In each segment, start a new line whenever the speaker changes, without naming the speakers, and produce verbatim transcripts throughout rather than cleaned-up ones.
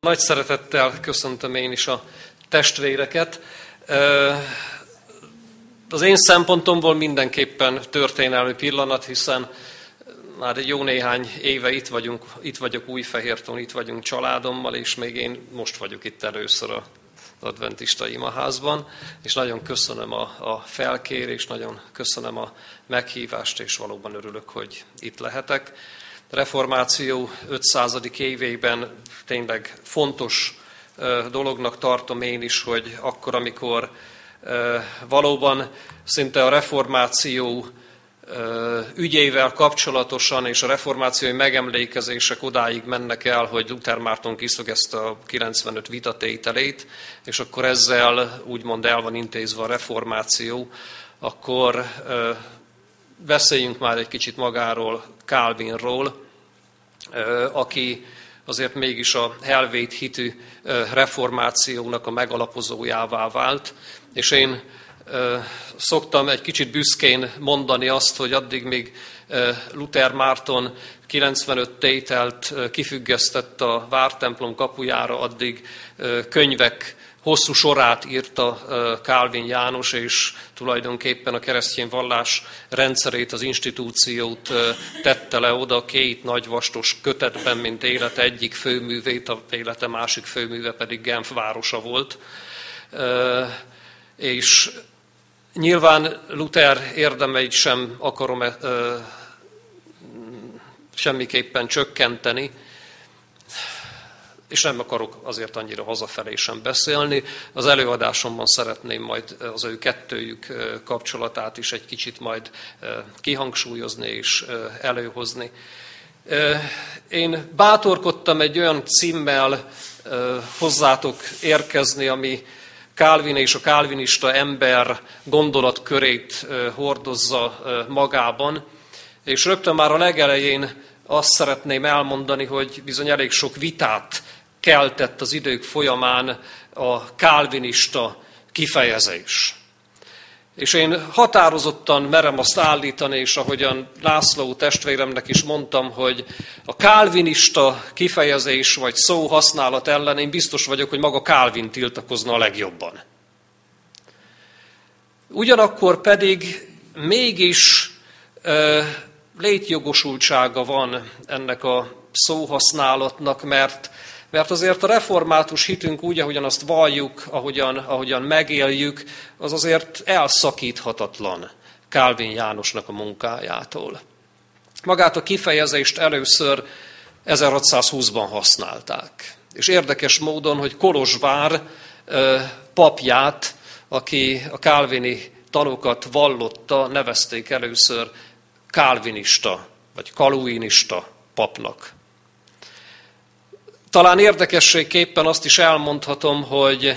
Nagy szeretettel köszöntöm én is a testvéreket. Az én szempontomból mindenképpen történelmi pillanat, hiszen már egy jó néhány éve itt vagyunk, itt vagyok Újfehérton, itt vagyunk családommal, és még én most vagyok itt először az adventista imaházban, és nagyon köszönöm a, a felkérést, nagyon köszönöm a meghívást, és valóban örülök, hogy itt lehetek. Reformáció ötszázadik évében tényleg fontos dolognak tartom én is, hogy akkor, amikor valóban szinte a reformáció ügyével kapcsolatosan és a reformációi megemlékezések odáig mennek el, hogy Luther Márton kiszögezte a kilencvenöt vitatételét, és akkor ezzel úgymond el van intézve a reformáció, akkor beszéljünk már egy kicsit magáról, Calvinról, aki azért mégis a helvét hitű reformációnak a megalapozójává vált, és én szoktam egy kicsit büszkén mondani azt, hogy addig még Luther Márton kilencvenöt tételt kifüggesztett a vártemplom kapujára, addig könyvek hosszú sorát írta Calvin János, és tulajdonképpen a keresztény vallás rendszerét, az institúciót tette le oda két nagy vastos kötetben, mint élete egyik főművét, a élete másik főműve pedig Genf városa volt. És nyilván Luther érdemeit sem akarom semmiképpen csökkenteni, és nem akarok azért annyira hazafelé sem beszélni. Az előadásomban szeretném majd az ő kettőjük kapcsolatát is egy kicsit majd kihangsúlyozni és előhozni. Én bátorkodtam egy olyan címmel hozzátok érkezni, ami Calvin és a kálvinista ember gondolatkörét hordozza magában, és rögtön már a legelején azt szeretném elmondani, hogy bizony elég sok vitát keltett az idők folyamán a kálvinista kifejezés. És én határozottan merem azt állítani, és ahogyan László testvéremnek is mondtam, hogy a kálvinista kifejezés vagy szó használat ellen én biztos vagyok, hogy maga Calvin tiltakozna a legjobban. Ugyanakkor pedig mégis uh, létjogosultsága van ennek a szóhasználatnak, mert, mert azért a református hitünk úgy, ahogyan azt valljuk, ahogyan, ahogyan megéljük, az azért elszakíthatatlan Calvin Jánosnak a munkájától. Magát a kifejezést először ezerhatszázhúszban használták. És érdekes módon, hogy Kolozsvár papját, aki a kálvini tanokat vallotta, nevezték először kálvinista, vagy kaluinista papnak. Talán érdekességképpen azt is elmondhatom, hogy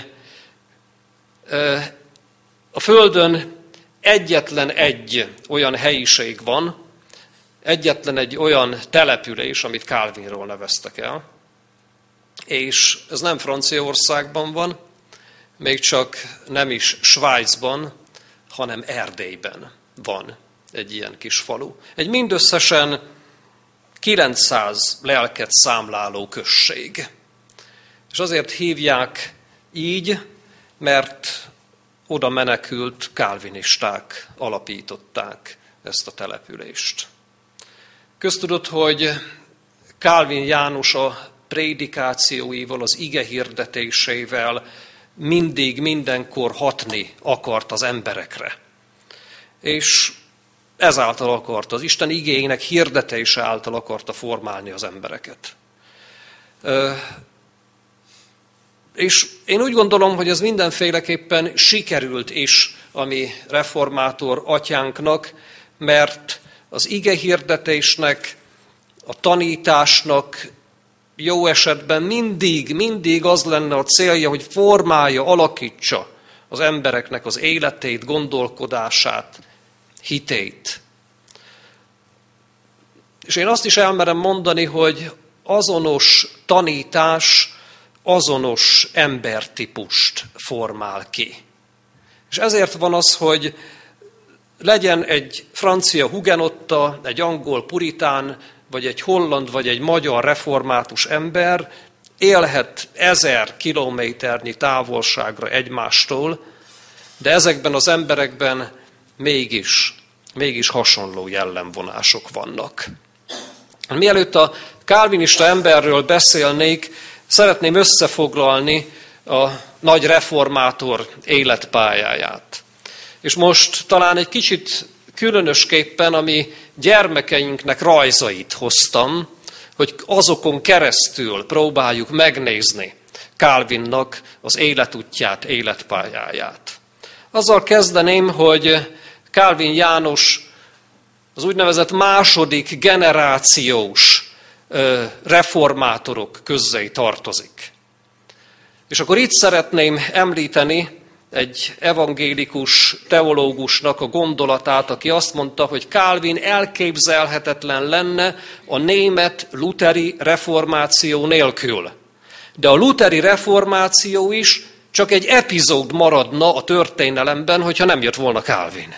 a Földön egyetlen egy olyan helyiség van, egyetlen egy olyan település, amit Calvinról neveztek el, és ez nem Franciaországban van, még csak nem is Svájcban, hanem Erdélyben van egy ilyen kis falu. Egy mindösszesen kilencszáz lelket számláló község. És azért hívják így, mert oda menekült kálvinisták alapították ezt a települést. Köztudott, hogy Calvin János a prédikációival, az ige hirdetésével mindig, mindenkor hatni akart az emberekre. És ezáltal akarta, az Isten igéjének hirdetése által akarta formálni az embereket. És én úgy gondolom, hogy ez mindenféleképpen sikerült is a mi reformátor atyánknak, mert az ige hirdetésnek, a tanításnak jó esetben mindig, mindig az lenne a célja, hogy formálja, alakítsa az embereknek az életét, gondolkodását, hitét. És én azt is elmerem mondani, hogy azonos tanítás azonos embertípust formál ki. És ezért van az, hogy legyen egy francia hugenotta, egy angol puritán, vagy egy holland, vagy egy magyar református ember, élhet ezer kilométernyi távolságra egymástól, de ezekben az emberekben mégis, mégis hasonló jellemvonások vannak. Mielőtt a kálvinista emberről beszélnék, szeretném összefoglalni a nagy reformátor életpályáját. És most talán egy kicsit különösképpen a mi gyermekeinknek rajzait hoztam, hogy azokon keresztül próbáljuk megnézni Calvinnak az életútját, életpályáját. Azzal kezdeném, hogy Calvin János az úgynevezett második generációs reformátorok közé tartozik. És akkor itt szeretném említeni egy evangélikus teológusnak a gondolatát, aki azt mondta, hogy Calvin elképzelhetetlen lenne a német luteri reformáció nélkül. De a luteri reformáció is csak egy epizód maradna a történelemben, hogyha nem jött volna Calvin.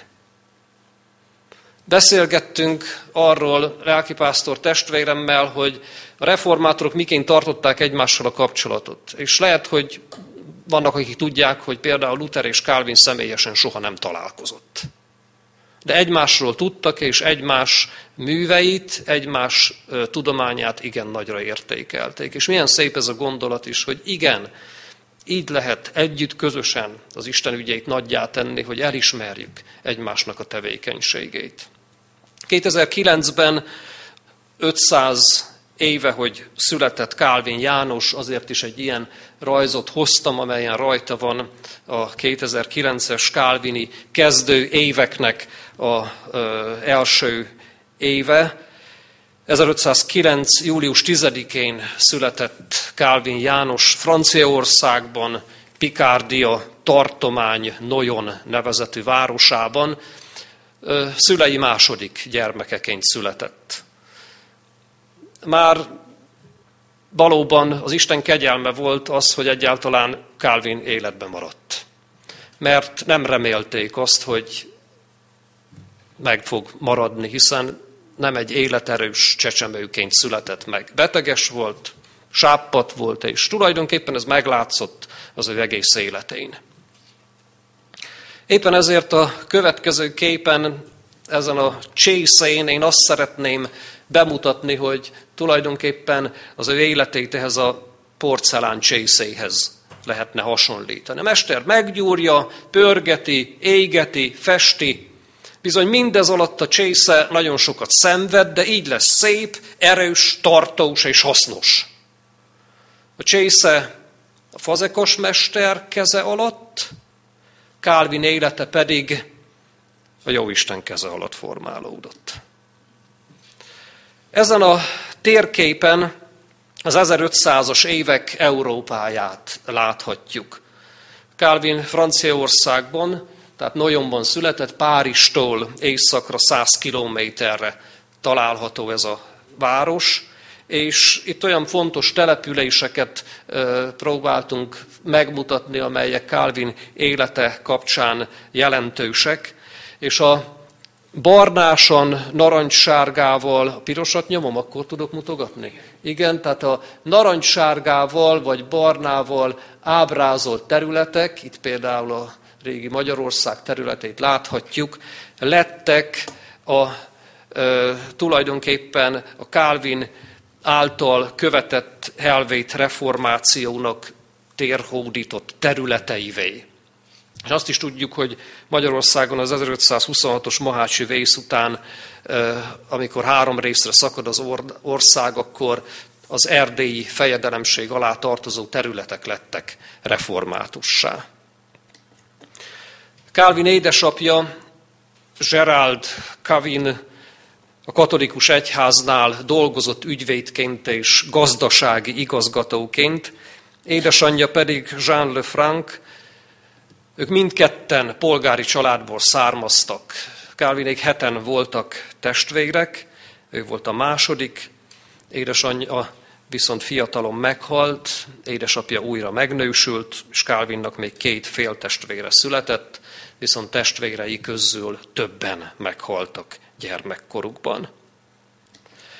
Beszélgettünk arról lelkipásztor testvéremmel, hogy a reformátorok miként tartották egymással a kapcsolatot. És lehet, hogy vannak, akik tudják, hogy például Luther és Calvin személyesen soha nem találkozott. De egymásról tudtak, és egymás műveit, egymás tudományát igen nagyra értékelték. És milyen szép ez a gondolat is, hogy igen, így lehet együtt, közösen az Isten ügyeit nagyjá tenni, hogy elismerjük egymásnak a tevékenységét. kétezer-kilencben ötszáz éve, hogy született Calvin János, azért is egy ilyen rajzot hoztam, amelyen rajta van a kétezer-kilences calvini kezdő éveknek az első éve. ezerötszázkilenc. július tizedikén született Calvin János Franciaországban, Picárdia tartomány Noyon nevezetű városában. Szülei második gyermekeként született. Már valóban az Isten kegyelme volt az, hogy egyáltalán Calvin életben maradt. Mert nem remélték azt, hogy meg fog maradni, hiszen nem egy életerős csecsemőként született meg. Beteges volt, sápadt volt, és tulajdonképpen ez meglátszott az ő egész életén. Éppen ezért a következő képen, ezen a csészén én azt szeretném bemutatni, hogy tulajdonképpen az ő életét ehhez a porcelán csészéhez lehetne hasonlítani. A mester meggyúrja, pörgeti, égeti, festi. Bizony mindez alatt a csésze nagyon sokat szenved, de így lesz szép, erős, tartós és hasznos. A csésze a fazekas mester keze alatt, Calvin élete pedig a Jóisten keze alatt formálódott. Ezen a térképen az ezerötszázas évek Európáját láthatjuk. Calvin Franciaországban, tehát Noyonban született, Párizstól északra száz kilométerre található ez a város, és itt olyan fontos településeket próbáltunk megmutatni, amelyek Calvin élete kapcsán jelentősek, és a barnásan, narancssárgával, a pirosat nyomom, akkor tudok mutogatni? Igen, tehát a narancssárgával vagy barnával ábrázolt területek, itt például a régi Magyarország területét láthatjuk, lettek a, e, tulajdonképpen a Calvin által követett helvét reformációnak térhódított területeivé. És azt is tudjuk, hogy Magyarországon az ezerötszázhuszonhatos mohácsi vész után, amikor három részre szakad az ország, akkor az erdélyi fejedelemség alá tartozó területek lettek reformátussá. Calvin édesapja, Gerald Calvin, a katolikus egyháznál dolgozott ügyvédként és gazdasági igazgatóként, édesanyja pedig Jean Lefranc. Ők mindketten polgári családból származtak. Calvinék heten voltak testvérek, ő volt a második, édesanyja viszont fiatalon meghalt, édesapja újra megnősült, és Calvinnak még két féltestvére született, viszont testvérei közül többen meghaltak gyermekkorukban.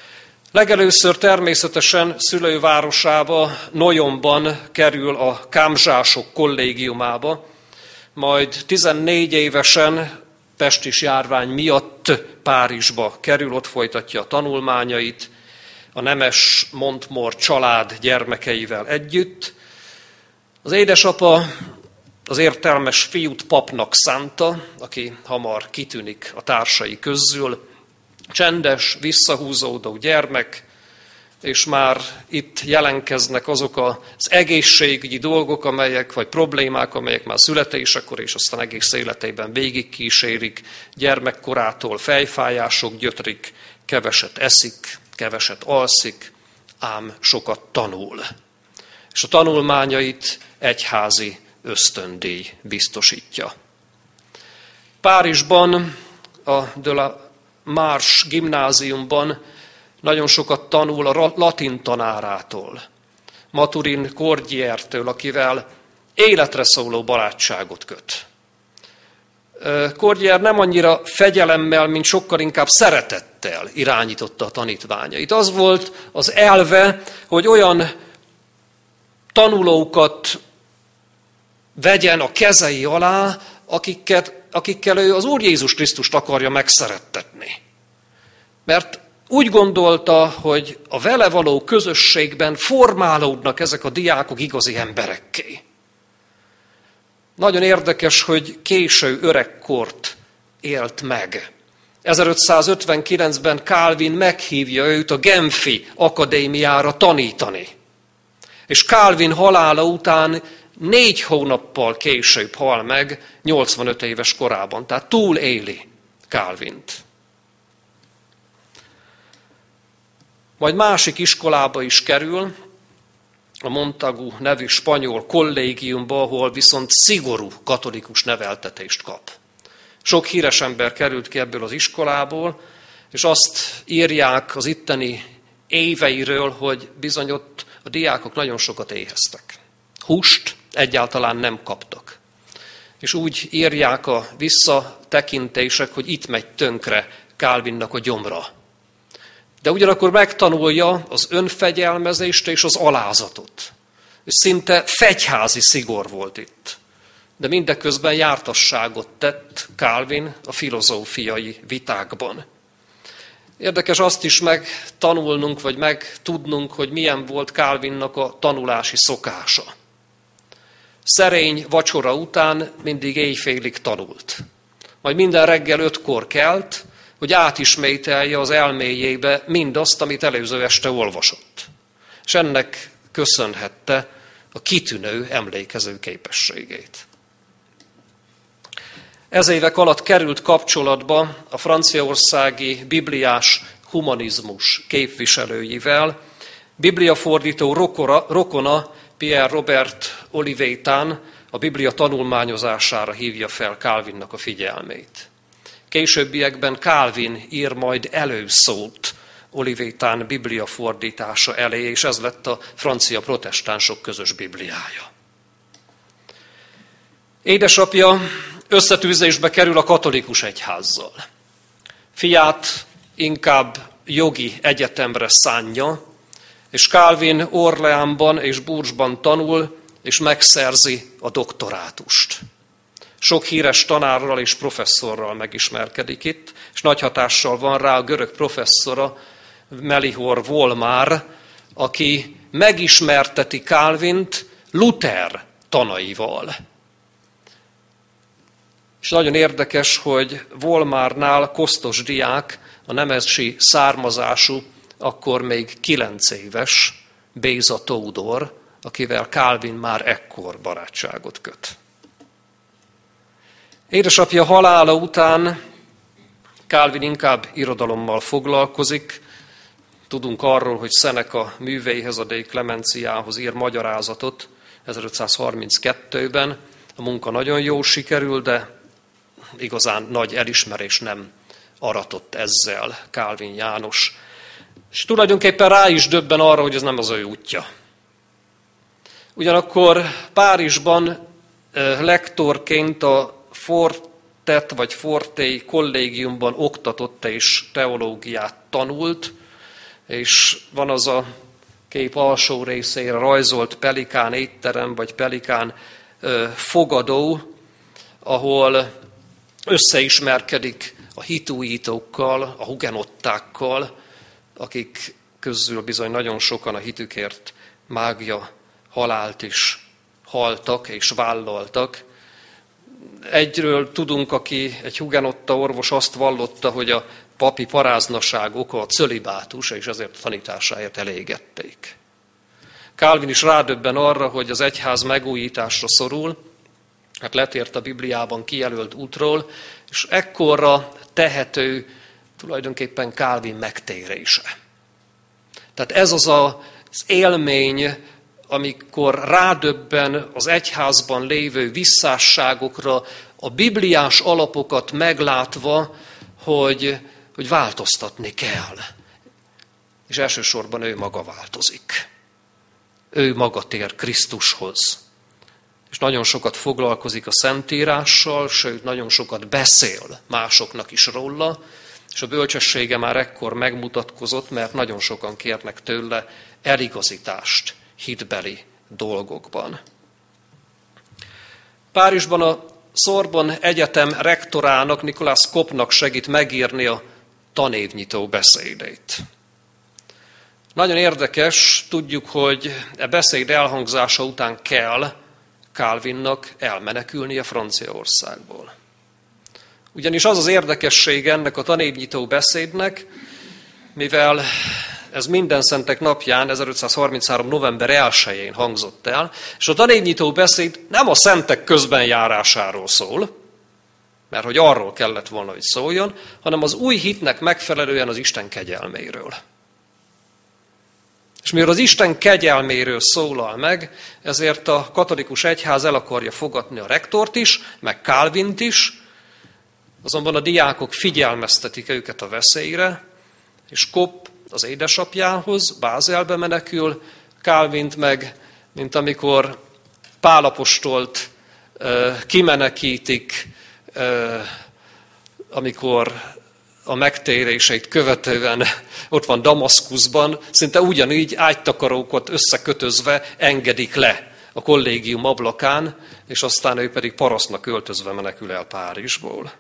Legelőször természetesen szülővárosába, Noyonban kerül a kámzsások kollégiumába, majd tizennégy évesen pestis járvány miatt Párizsba kerül, ott folytatja a tanulmányait, a nemes Montmort család gyermekeivel együtt. Az édesapa az értelmes fiút papnak szánta, aki hamar kitűnik a társai közül. Csendes, visszahúzódó gyermek, és már itt jelenkeznek azok az egészségügyi dolgok, amelyek, vagy problémák, amelyek már születésekor és aztán egész életében végigkísérik, gyermekkorától fejfájások gyötrik, keveset eszik, keveset alszik, ám sokat tanul. És a tanulmányait egyházi ösztöndíj biztosítja. Párizsban a de la Marche gimnáziumban nagyon sokat tanul a latin tanárától, Maturin Cordiertől, akivel életre szóló barátságot köt. Cordier nem annyira fegyelemmel, mint sokkal inkább szeretettel irányította a tanítványait. Az volt az elve, hogy olyan tanulókat vegyen a kezei alá, akiket, akikkel ő az Úr Jézus Krisztust akarja megszerettetni. Mert úgy gondolta, hogy a vele való közösségben formálódnak ezek a diákok igazi emberekké. Nagyon érdekes, hogy késő öregkort élt meg. ezerötszázötvenkilencben Calvin meghívja őt a Genfi akadémiára tanítani. És Calvin halála után négy hónappal később hal meg, nyolcvanöt éves korában. Tehát túléli Calvint. Majd másik iskolába is kerül, a Montagu nevű spanyol kollégiumba, ahol viszont szigorú katolikus neveltetést kap. Sok híres ember került ki ebből az iskolából, és azt írják az itteni éveiről, hogy bizony ott a diákok nagyon sokat éheztek. Húst egyáltalán nem kaptak. És úgy írják a visszatekintések, hogy itt megy tönkre Calvinnak a gyomra. De ugyanakkor megtanulja az önfegyelmezést és az alázatot. És szinte fegyházi szigor volt itt. De mindeközben jártasságot tett Calvin a filozófiai vitákban. Érdekes azt is megtanulnunk, vagy megtudnunk, hogy milyen volt Calvinnak a tanulási szokása. Szerény vacsora után mindig éjfélig tanult. Majd minden reggel ötkor kelt, hogy átismételje az elméjébe mindazt, amit előző este olvasott. És ennek köszönhette a kitűnő emlékező képességét. Ez évek alatt került kapcsolatba a franciaországi bibliás humanizmus képviselőivel. Bibliafordító rokora, rokona Pierre Robert Olivétán a Biblia tanulmányozására hívja fel Calvinnak a figyelmét. Későbbiekben Calvin ír majd előszót Olivétán Biblia fordítása elé, és ez lett a francia protestánsok közös bibliája. Édesapja összetűzésbe kerül a katolikus egyházzal. Fiát inkább jogi egyetemre szánja, és Calvin Orleánban és Bourgesban tanul, és megszerzi a doktorátust. Sok híres tanárral és professzorral megismerkedik itt, és nagy hatással van rá a görög professzora, Melchior Volmár, aki megismerteti Calvint Luther tanaival. És nagyon érdekes, hogy Volmárnál kosztos diák, a nemesi származású, akkor még kilenc éves Béza Tódor, akivel Calvin már ekkor barátságot köt. Édesapja halála után Calvin inkább irodalommal foglalkozik. Tudunk arról, hogy Seneca műveihez, a De Clemenciához ír magyarázatot ezerötszázharminckettőben. A munka nagyon jól sikerül, de igazán nagy elismerés nem aratott ezzel Calvin János. És tulajdonképpen rá is döbben arra, hogy ez nem az ő útja. Ugyanakkor Párizsban lektorként a Fortet vagy Fortei kollégiumban oktatott és teológiát tanult, és van az a kép alsó részére rajzolt pelikán étterem, vagy pelikán ö, fogadó, ahol összeismerkedik a hitújítókkal, a hugenottákkal, akik közül bizony nagyon sokan a hitükért mágia halált is haltak és vállaltak. Egyről tudunk, aki egy hugenotta orvos azt vallotta, hogy a papi paráznaság oka a cölibátus, és ezért a tanításáért elégették. Calvin is rádöbben arra, hogy az egyház megújításra szorul, hát letért a Bibliában kijelölt útról, és ekkorra tehető tulajdonképpen Calvin megtérése. Tehát ez az az élmény, amikor rádöbben az egyházban lévő visszásságokra, a bibliás alapokat meglátva, hogy, hogy változtatni kell. És elsősorban ő maga változik. Ő maga tér Krisztushoz. És nagyon sokat foglalkozik a Szentírással, sőt, nagyon sokat beszél másoknak is róla, és a bölcsessége már ekkor megmutatkozott, mert nagyon sokan kérnek tőle eligazítást hitbeli dolgokban. Párizsban a Sorbonne Egyetem rektorának, Nicolas Copnak segít megírni a tanévnyitó beszédét. Nagyon érdekes, tudjuk, hogy e beszéd elhangzása után kell Calvinnak elmenekülnie Franciaországból. Ugyanis az az érdekesség ennek a tanévnyitó beszédnek, mivel ez minden szentek napján, ezerötszázharminchárom. november elsején hangzott el, és a tanévnyitó beszéd nem a szentek közbenjárásáról szól, mert hogy arról kellett volna, hogy szóljon, hanem az új hitnek megfelelően az Isten kegyelméről. És mivel az Isten kegyelméről szólal meg, ezért a katolikus egyház el akarja fogadni a rektort is, meg Calvint is, azonban a diákok figyelmeztetik őket a veszélyre, és Kopp az édesapjához, Bázelbe menekül, Calvint meg, mint amikor Pál apostolt kimenekítik, amikor a megtéréseit követően ott van Damaszkuszban, szinte ugyanígy ágytakarókat összekötözve engedik le a kollégium ablakán, és aztán ő pedig parasztnak öltözve menekül el Párizsból.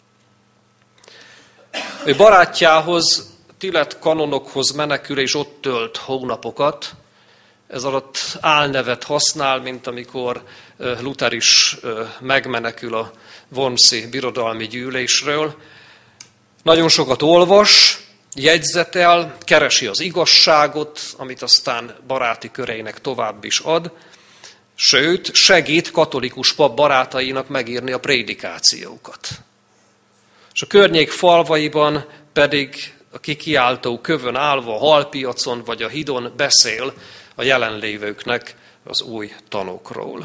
Ő barátjához, Tillet kanonokhoz menekül, és ott tölt hónapokat. Ez alatt álnevet használ, mint amikor Luther is megmenekül a Wormsi birodalmi gyűlésről. Nagyon sokat olvas, jegyzetel, keresi az igazságot, amit aztán baráti köreinek tovább is ad, sőt, segít katolikus pap barátainak megírni a prédikációkat. És a környék falvaiban pedig a kikiáltó kövön állva, a halpiacon vagy a hídon beszél a jelenlévőknek az új tanokról.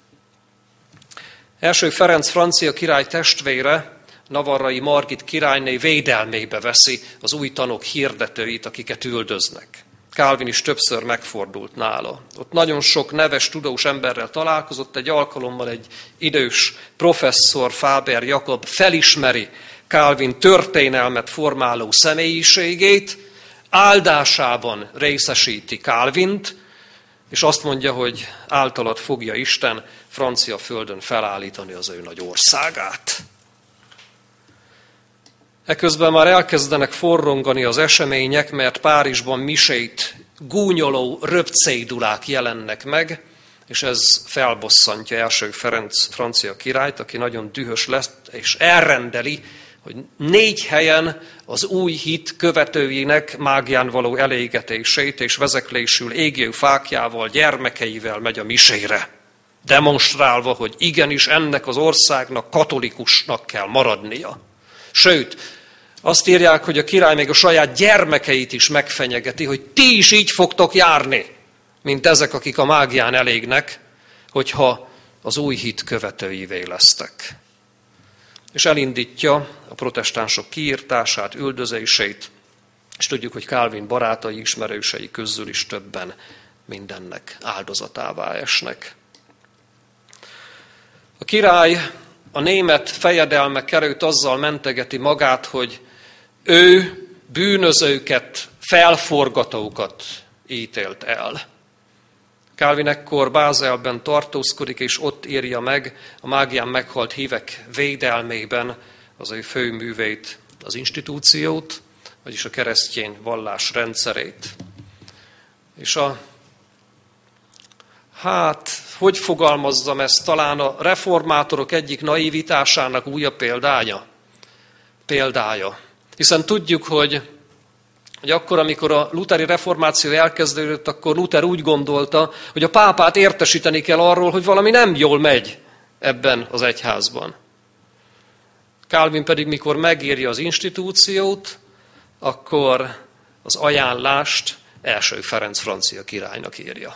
Első Ferenc francia király testvére, navarrai Margit királyné védelmébe veszi az új tanok hirdetőit, akiket üldöznek. Calvin is többször megfordult nála. Ott nagyon sok neves, tudós emberrel találkozott, egy alkalommal egy idős professzor, Faber Jakab felismeri Calvin történelmet formáló személyiségét, áldásában részesíti Calvint, és azt mondja, hogy általad fogja Isten francia földön felállítani az ő nagy országát. Eközben már elkezdenek forrongani az események, mert Párizsban misét gúnyoló röpcédulák jelennek meg, és ez felbosszantja első Ferenc francia királyt, aki nagyon dühös lesz, és elrendeli, hogy négy helyen az új hit követőinek mágián való elégetését és vezeklésül égő fákjával, gyermekeivel megy a misére, demonstrálva, hogy igenis ennek az országnak katolikusnak kell maradnia. Sőt, azt írják, hogy a király még a saját gyermekeit is megfenyegeti, hogy ti is így fogtok járni, mint ezek, akik a mágián elégnek, hogyha az új hit követőivé lesztek. És elindítja a protestánsok kiirtását, üldözését, és tudjuk, hogy Calvin barátai, ismerősei közül is többen mindennek áldozatává esnek. A király a német fejedelmek előtt azzal mentegeti magát, hogy ő bűnözőket felforgatókat ítélt el. Calvin ekkor Bázelben tartózkodik, és ott írja meg a mágián meghalt hívek védelmében az ő főművét, az institúciót, vagyis a keresztény vallás rendszerét. És a, hát, hogy fogalmazzam ezt, talán a reformátorok egyik naivitásának újabb példája. Példája. Hiszen tudjuk, hogy, hogy akkor, amikor a lutheri reformáció elkezdődött, akkor Luther úgy gondolta, hogy a pápát értesíteni kell arról, hogy valami nem jól megy ebben az egyházban. Calvin pedig, mikor megírja az institúciót, akkor az ajánlást első Ferenc francia királynak írja.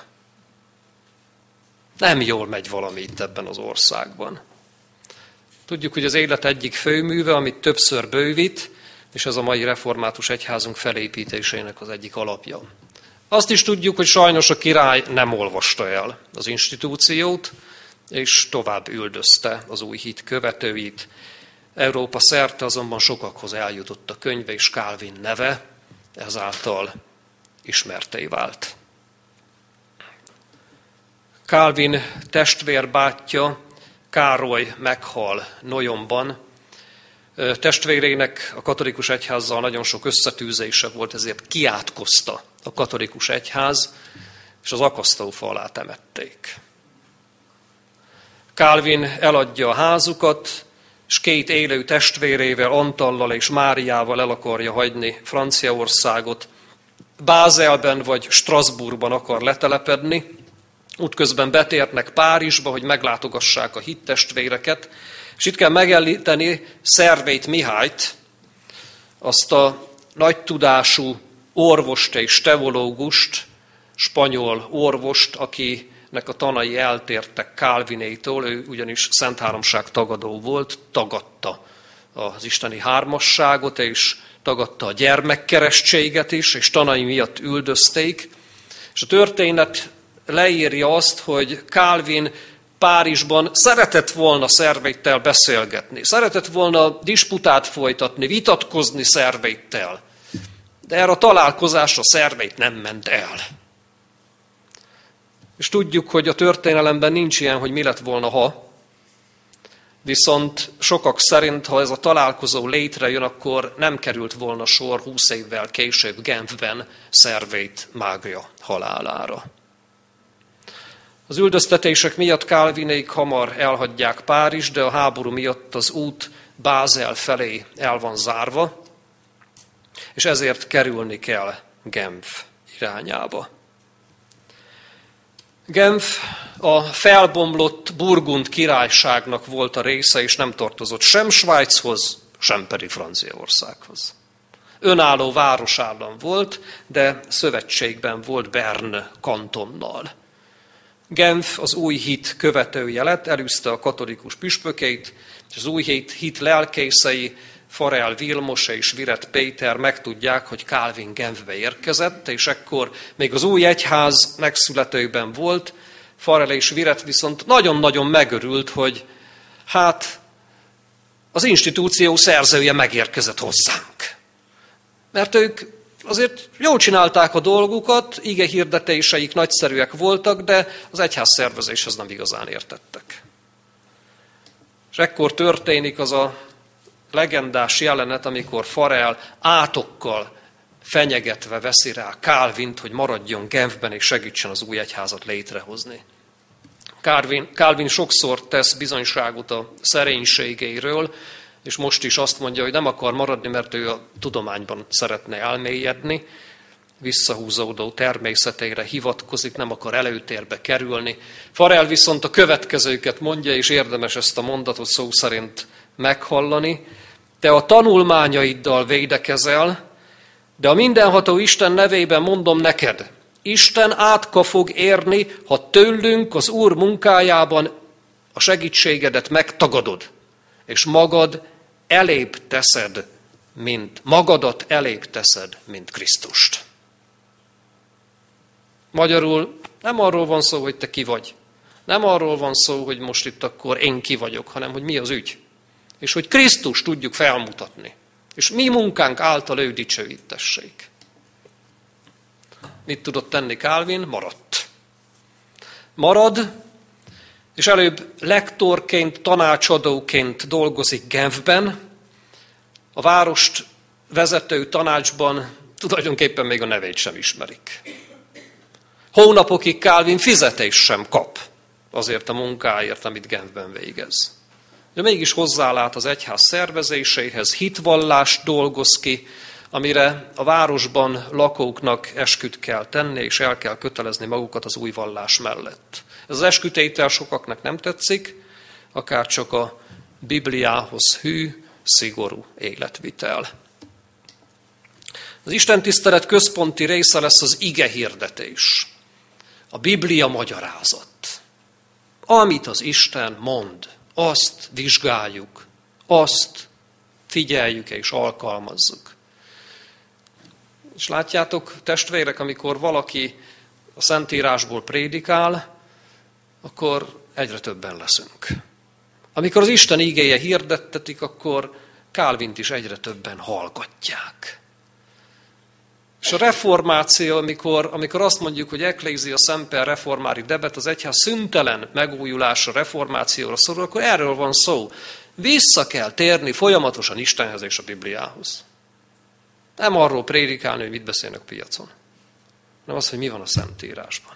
Nem jól megy valami itt ebben az országban. Tudjuk, hogy az élet egyik főműve, amit többször bővít, és ez a mai református egyházunk felépítésének az egyik alapja. Azt is tudjuk, hogy sajnos a király nem olvasta el az institúciót, és tovább üldözte az új hit követőit. Európa szerte azonban sokakhoz eljutott a könyve, és Calvin neve ezáltal ismertté vált. Calvin testvérbátyja Károly meghal Noyonban. Testvérének a katolikus egyházzal nagyon sok összetűzése volt, ezért kiátkozta a katolikus egyház, és az akasztófa alá temették. Calvin eladja a házukat, és két élő testvérével, Antallal és Máriával el akarja hagyni Franciaországot. Bázelben vagy Strasbourgban akar letelepedni, útközben betérnek Párizsba, hogy meglátogassák a hittestvéreket, és itt kell megemlíteni Szervét Mihályt, azt a nagy tudású orvost és teológust, spanyol orvost, akinek a tanai eltértek Calvinétól, ő ugyanis Szent Háromság tagadó volt, tagadta az isteni hármasságot, és tagadta a gyermekkeresztséget is, és tanai miatt üldözték. És a történet leírja azt, hogy Calvin Párizsban szeretett volna Szervéttel beszélgetni, szeretett volna disputát folytatni, vitatkozni Szervéttel, de erre a találkozásra Szervét nem ment el. És tudjuk, hogy a történelemben nincs ilyen, hogy mi lett volna, ha, viszont sokak szerint, ha ez a találkozó létrejön, akkor nem került volna sor húsz évvel később Genfben Szervét mágia halálára. Az üldöztetések miatt Calvinék hamar elhagyják Párizs, de a háború miatt az út Bázel felé el van zárva, és ezért kerülni kell Genf irányába. Genf a felbomlott Burgund királyságnak volt a része, és nem tartozott sem Svájchoz, sem pedig Franciaországhoz. Önálló városállam volt, de szövetségben volt Bern kantonnal. Genf az új hit követője lett, elűzte a katolikus püspökeit, és az új hit, hit lelkészei, Farel Vilmos és Viret Péter megtudják, hogy Calvin Genfbe érkezett, és ekkor még az új egyház megszületőben volt. Farel és Viret viszont nagyon-nagyon megörült, hogy hát az institúció szerzője megérkezett hozzánk. Mert ők azért jól csinálták a dolgukat, ige hirdetéseik nagyszerűek voltak, de az egyház szervezéshez nem igazán értettek. És ekkor történik az a legendás jelenet, amikor Farel átokkal fenyegetve veszi rá Calvint, hogy maradjon Genfben és segítsen az új egyházat létrehozni. Calvin, Calvin sokszor tesz bizonyságot a szerénységéről, és most is azt mondja, hogy nem akar maradni, mert ő a tudományban szeretne elmélyedni, visszahúzódó természetére hivatkozik, nem akar előtérbe kerülni. Farel viszont a következőket mondja, és érdemes ezt a mondatot szó szerint meghallani. Te a tanulmányaiddal védekezel, de a mindenható Isten nevében mondom neked, Isten átka fog érni, ha tőlünk az Úr munkájában a segítségedet megtagadod, és magad elébb teszed, mint magadat elébb teszed, mint Krisztust. Magyarul nem arról van szó, hogy te ki vagy. Nem arról van szó, hogy most itt akkor én ki vagyok, hanem hogy mi az ügy. És hogy Krisztus tudjuk felmutatni. És mi munkánk által ő dicsőítessék. mit tudott tenni Calvin? Maradt. Marad, és előbb lektorként, tanácsadóként dolgozik Genfben, a várost vezető tanácsban tulajdonképpen még a nevét sem ismerik. Hónapokig Calvin fizetést sem kap azért a munkáért, amit Genfben végez. De mégis hozzálát az egyház szervezéséhez, hitvallást dolgoz ki, amire a városban lakóknak esküt kell tenni, és el kell kötelezni magukat az új vallás mellett. Ez az eskütétel sokaknak nem tetszik, akár csak a Bibliához hű, szigorú életvitel. Az istentisztelet központi része lesz az ige hirdetés, a Biblia magyarázat. Amit az Isten mond, azt vizsgáljuk, azt figyeljük és alkalmazzuk. És látjátok, testvérek, amikor valaki a Szentírásból prédikál, akkor egyre többen leszünk. Amikor az Isten igéje hirdettetik, akkor Calvint is egyre többen hallgatják. És a reformáció, amikor, amikor azt mondjuk, hogy Ecclesia Semper Reformari Debet, az egyház szüntelen megújulásra, reformációra szorul, akkor erről van szó. Vissza kell térni folyamatosan Istenhez és a Bibliához. Nem arról prédikálni, hogy mit beszélnek a piacon, hanem az, hogy mi van a Szentírásban.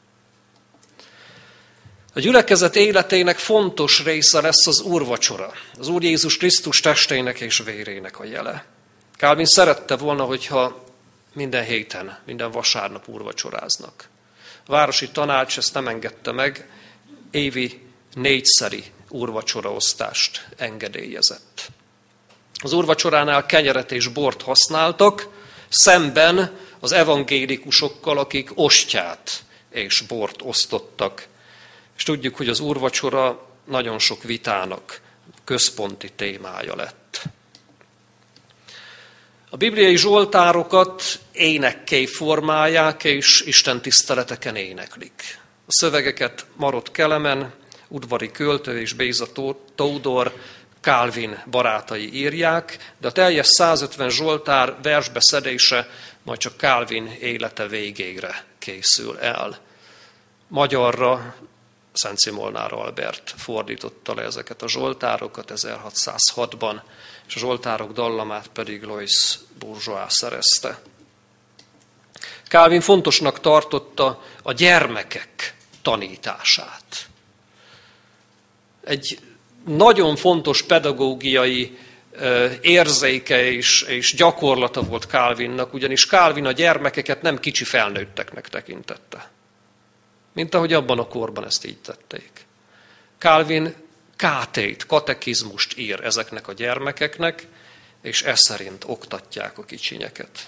A gyülekezet életének fontos része lesz az úrvacsora, az Úr Jézus Krisztus testének és vérének a jele. Calvin szerette volna, hogyha minden héten, minden vasárnap úrvacsoráznak. A városi tanács ezt nem engedte meg, évi négyszeri úrvacsoraosztást engedélyezett. Az úrvacsoránál kenyeret és bort használtak, szemben az evangélikusokkal, akik ostját és bort osztottak. És tudjuk, hogy az úrvacsora nagyon sok vitának központi témája lett. A bibliai zsoltárokat énekké formálják, és istentiszteleteken éneklik. A szövegeket Marott Kelemen, udvari költő és Béza Tódor, Calvin barátai írják, de a teljes százötven zsoltár versbeszedése majd csak Calvin élete végére készül el. Magyarra Szent Szimolnár Albert fordította le ezeket a zsoltárokat ezerhatszázhatban, és a zsoltárok dallamát pedig Lois Bourgeois szerezte. Calvin fontosnak tartotta a gyermekek tanítását. Egy nagyon fontos pedagógiai érzéke és, és gyakorlata volt Calvinnak, ugyanis Calvin a gyermekeket nem kicsi felnőtteknek tekintette. Mint ahogy abban a korban ezt így tették. Calvin kátét, katekizmust ír ezeknek a gyermekeknek, és ez szerint oktatják a kicsinyeket.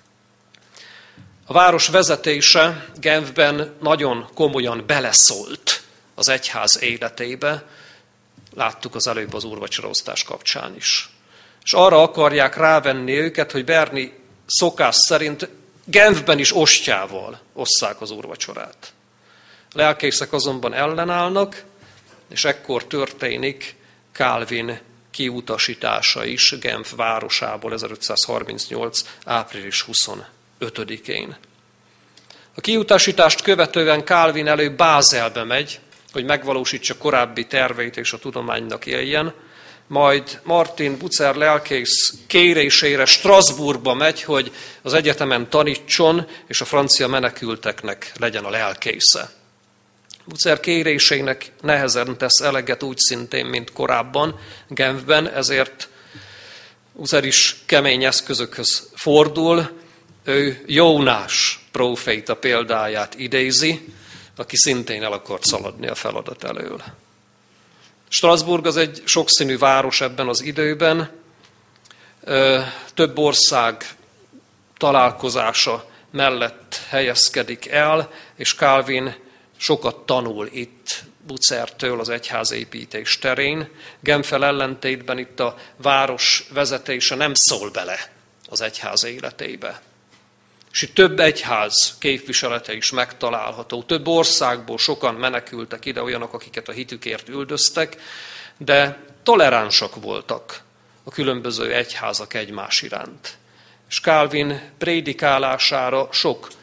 A város vezetése Genfben nagyon komolyan beleszólt az egyház életébe, láttuk az előbb az úrvacsoraosztás kapcsán is. És arra akarják rávenni őket, hogy Berni szokás szerint Genfben is ostjával osszák az úrvacsorát. A lelkészek azonban ellenállnak, és ekkor történik Calvin kiutasítása is Genf városából ezerötszázharmincnyolc. április huszonötödikén. A kiutasítást követően Calvin előbb Bázelbe megy, hogy megvalósítsa korábbi terveit és a tudománynak éljen, majd Martin Bucer lelkész kérésére Strasbourgba megy, hogy az egyetemen tanítson, és a francia menekülteknek legyen a lelkésze. Bucer kérésének nehezen tesz eleget úgy szintén, mint korábban Genfben, ezért Bucer is kemény eszközökhöz fordul. Ő Jónás próféta példáját idézi, aki szintén el akart szaladni a feladat elől. Strasbourg az egy sokszínű város ebben az időben. Több ország találkozása mellett helyezkedik el, és Calvin sokat tanul itt Bucertől az egyházépítés terén. Genffel ellentétben itt a város vezetése nem szól bele az egyház életébe. És itt több egyház képviselete is megtalálható. Több országból sokan menekültek ide, olyanok, akiket a hitükért üldöztek, de toleránsak voltak a különböző egyházak egymás iránt. És Calvin prédikálására sok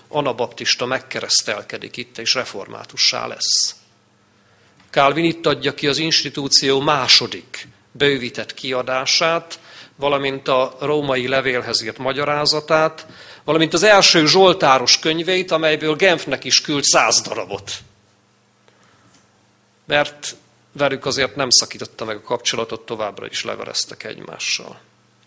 anabaptista megkeresztelkedik itt, és reformátussá lesz. Calvin itt adja ki az institúció második bővített kiadását, valamint a római levélhez írt magyarázatát, valamint az első zsoltáros könyveit, amelyből Genfnek is küld száz darabot. Mert velük azért nem szakította meg a kapcsolatot, továbbra is leveleztek egymással.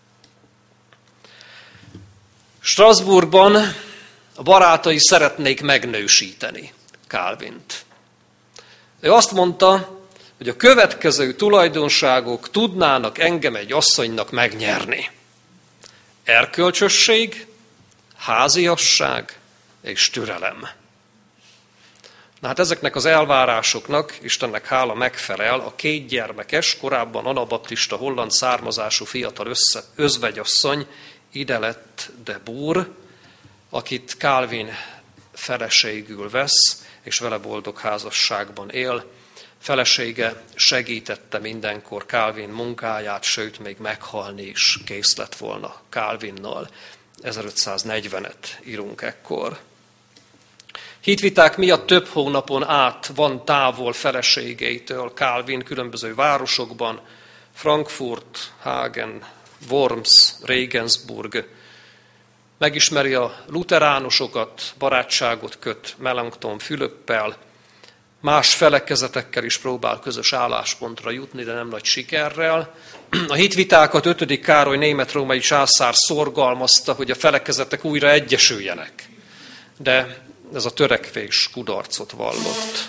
Strasbourgban a barátai szeretnék megnősíteni Calvint. Ő azt mondta, hogy a következő tulajdonságok tudnának engem egy asszonynak megnyerni. Erkölcsösség, háziasság és türelem. Na hát ezeknek az elvárásoknak, Istennek hála, megfelel a két gyermekes, korábban anabaptista holland származású fiatal össze, özvegyasszony, ide lett de Boer, akit Calvin feleségül vesz, és vele boldog házasságban él. Felesége segítette mindenkor Calvin munkáját, sőt, még meghalni is kész lett volna Calvinnal. ezerötszáznegyvenet írunk ekkor. Hitviták miatt több hónapon át van távol feleségeitől Calvin különböző városokban, Frankfurt, Hagen, Worms, Regensburg. Megismeri a luteránusokat, barátságot köt Melanchthon Fülöppel, más felekezetekkel is próbál közös álláspontra jutni, de nem nagy sikerrel. A hitvitákat ötödik Károly német-római császár szorgalmazta, hogy a felekezetek újra egyesüljenek. De ez a törekvés kudarcot vallott.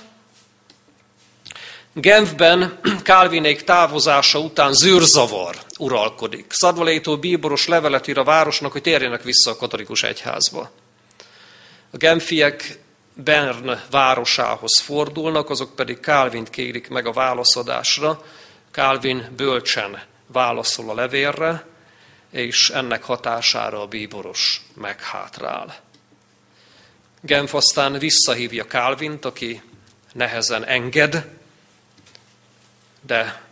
Genfben Calvinék távozása után zűrzavar uralkodik. Szadvalétól bíboros levelet ír a városnak, hogy térjenek vissza a katolikus egyházba. A genfiek Bern városához fordulnak, azok pedig Calvint kérik meg a válaszadásra. Calvin bölcsen válaszol a levélre, és ennek hatására a bíboros meghátrál. Genf aztán visszahívja Calvint, aki nehezen enged, de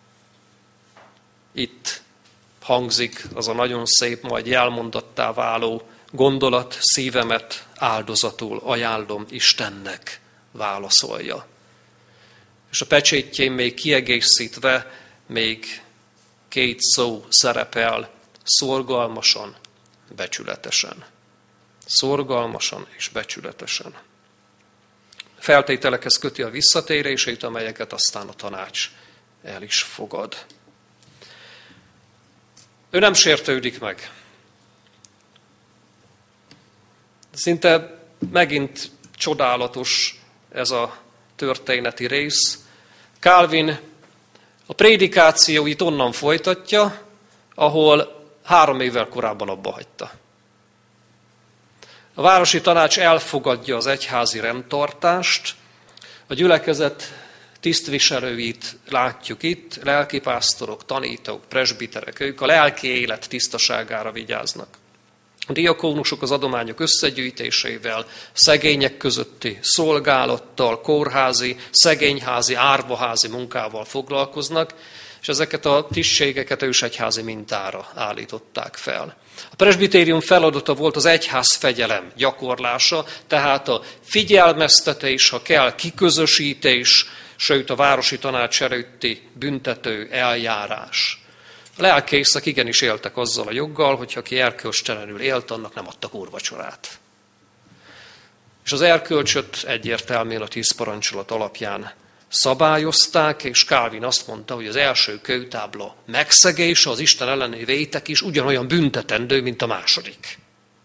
itt hangzik az a nagyon szép, majd jelmondattá váló gondolat: szívemet áldozatul ajánlom Istennek, válaszolja. És a pecsétjén még kiegészítve még két szó szerepel: szorgalmasan, becsületesen. Szorgalmasan és becsületesen. Feltételekhez köti a visszatérését, amelyeket aztán a tanács el is fogad. Ő nem sértődik meg. Szinte megint csodálatos ez a történeti rész. Calvin a prédikációit onnan folytatja, ahol három évvel korábban abba hagyta. A városi tanács elfogadja az egyházi rendtartást, a gyülekezet tisztviselőit látjuk itt, lelkipásztorok, tanítók, presbiterek, ők a lelki élet tisztaságára vigyáznak. A diakónusok az adományok összegyűjtésével, szegények közötti szolgálattal, kórházi, szegényházi, árvaházi munkával foglalkoznak, és ezeket a tisztségeket ősegyházi mintára állították fel. A presbitérium feladata volt az egyház fegyelem gyakorlása, tehát a figyelmeztetés, ha kell, kiközösítés, sőt a városi tanács előtti büntető eljárás. A lelkészek igenis éltek azzal a joggal, hogy aki erkölcstelenül élt, annak nem adtak úrvacsorát. És az erkölcsöt egyértelműen a tíz parancsolat alapján szabályozták, és Calvin azt mondta, hogy az első kőtábla megszegése, az Isten elleni vétek is ugyanolyan büntetendő, mint a második.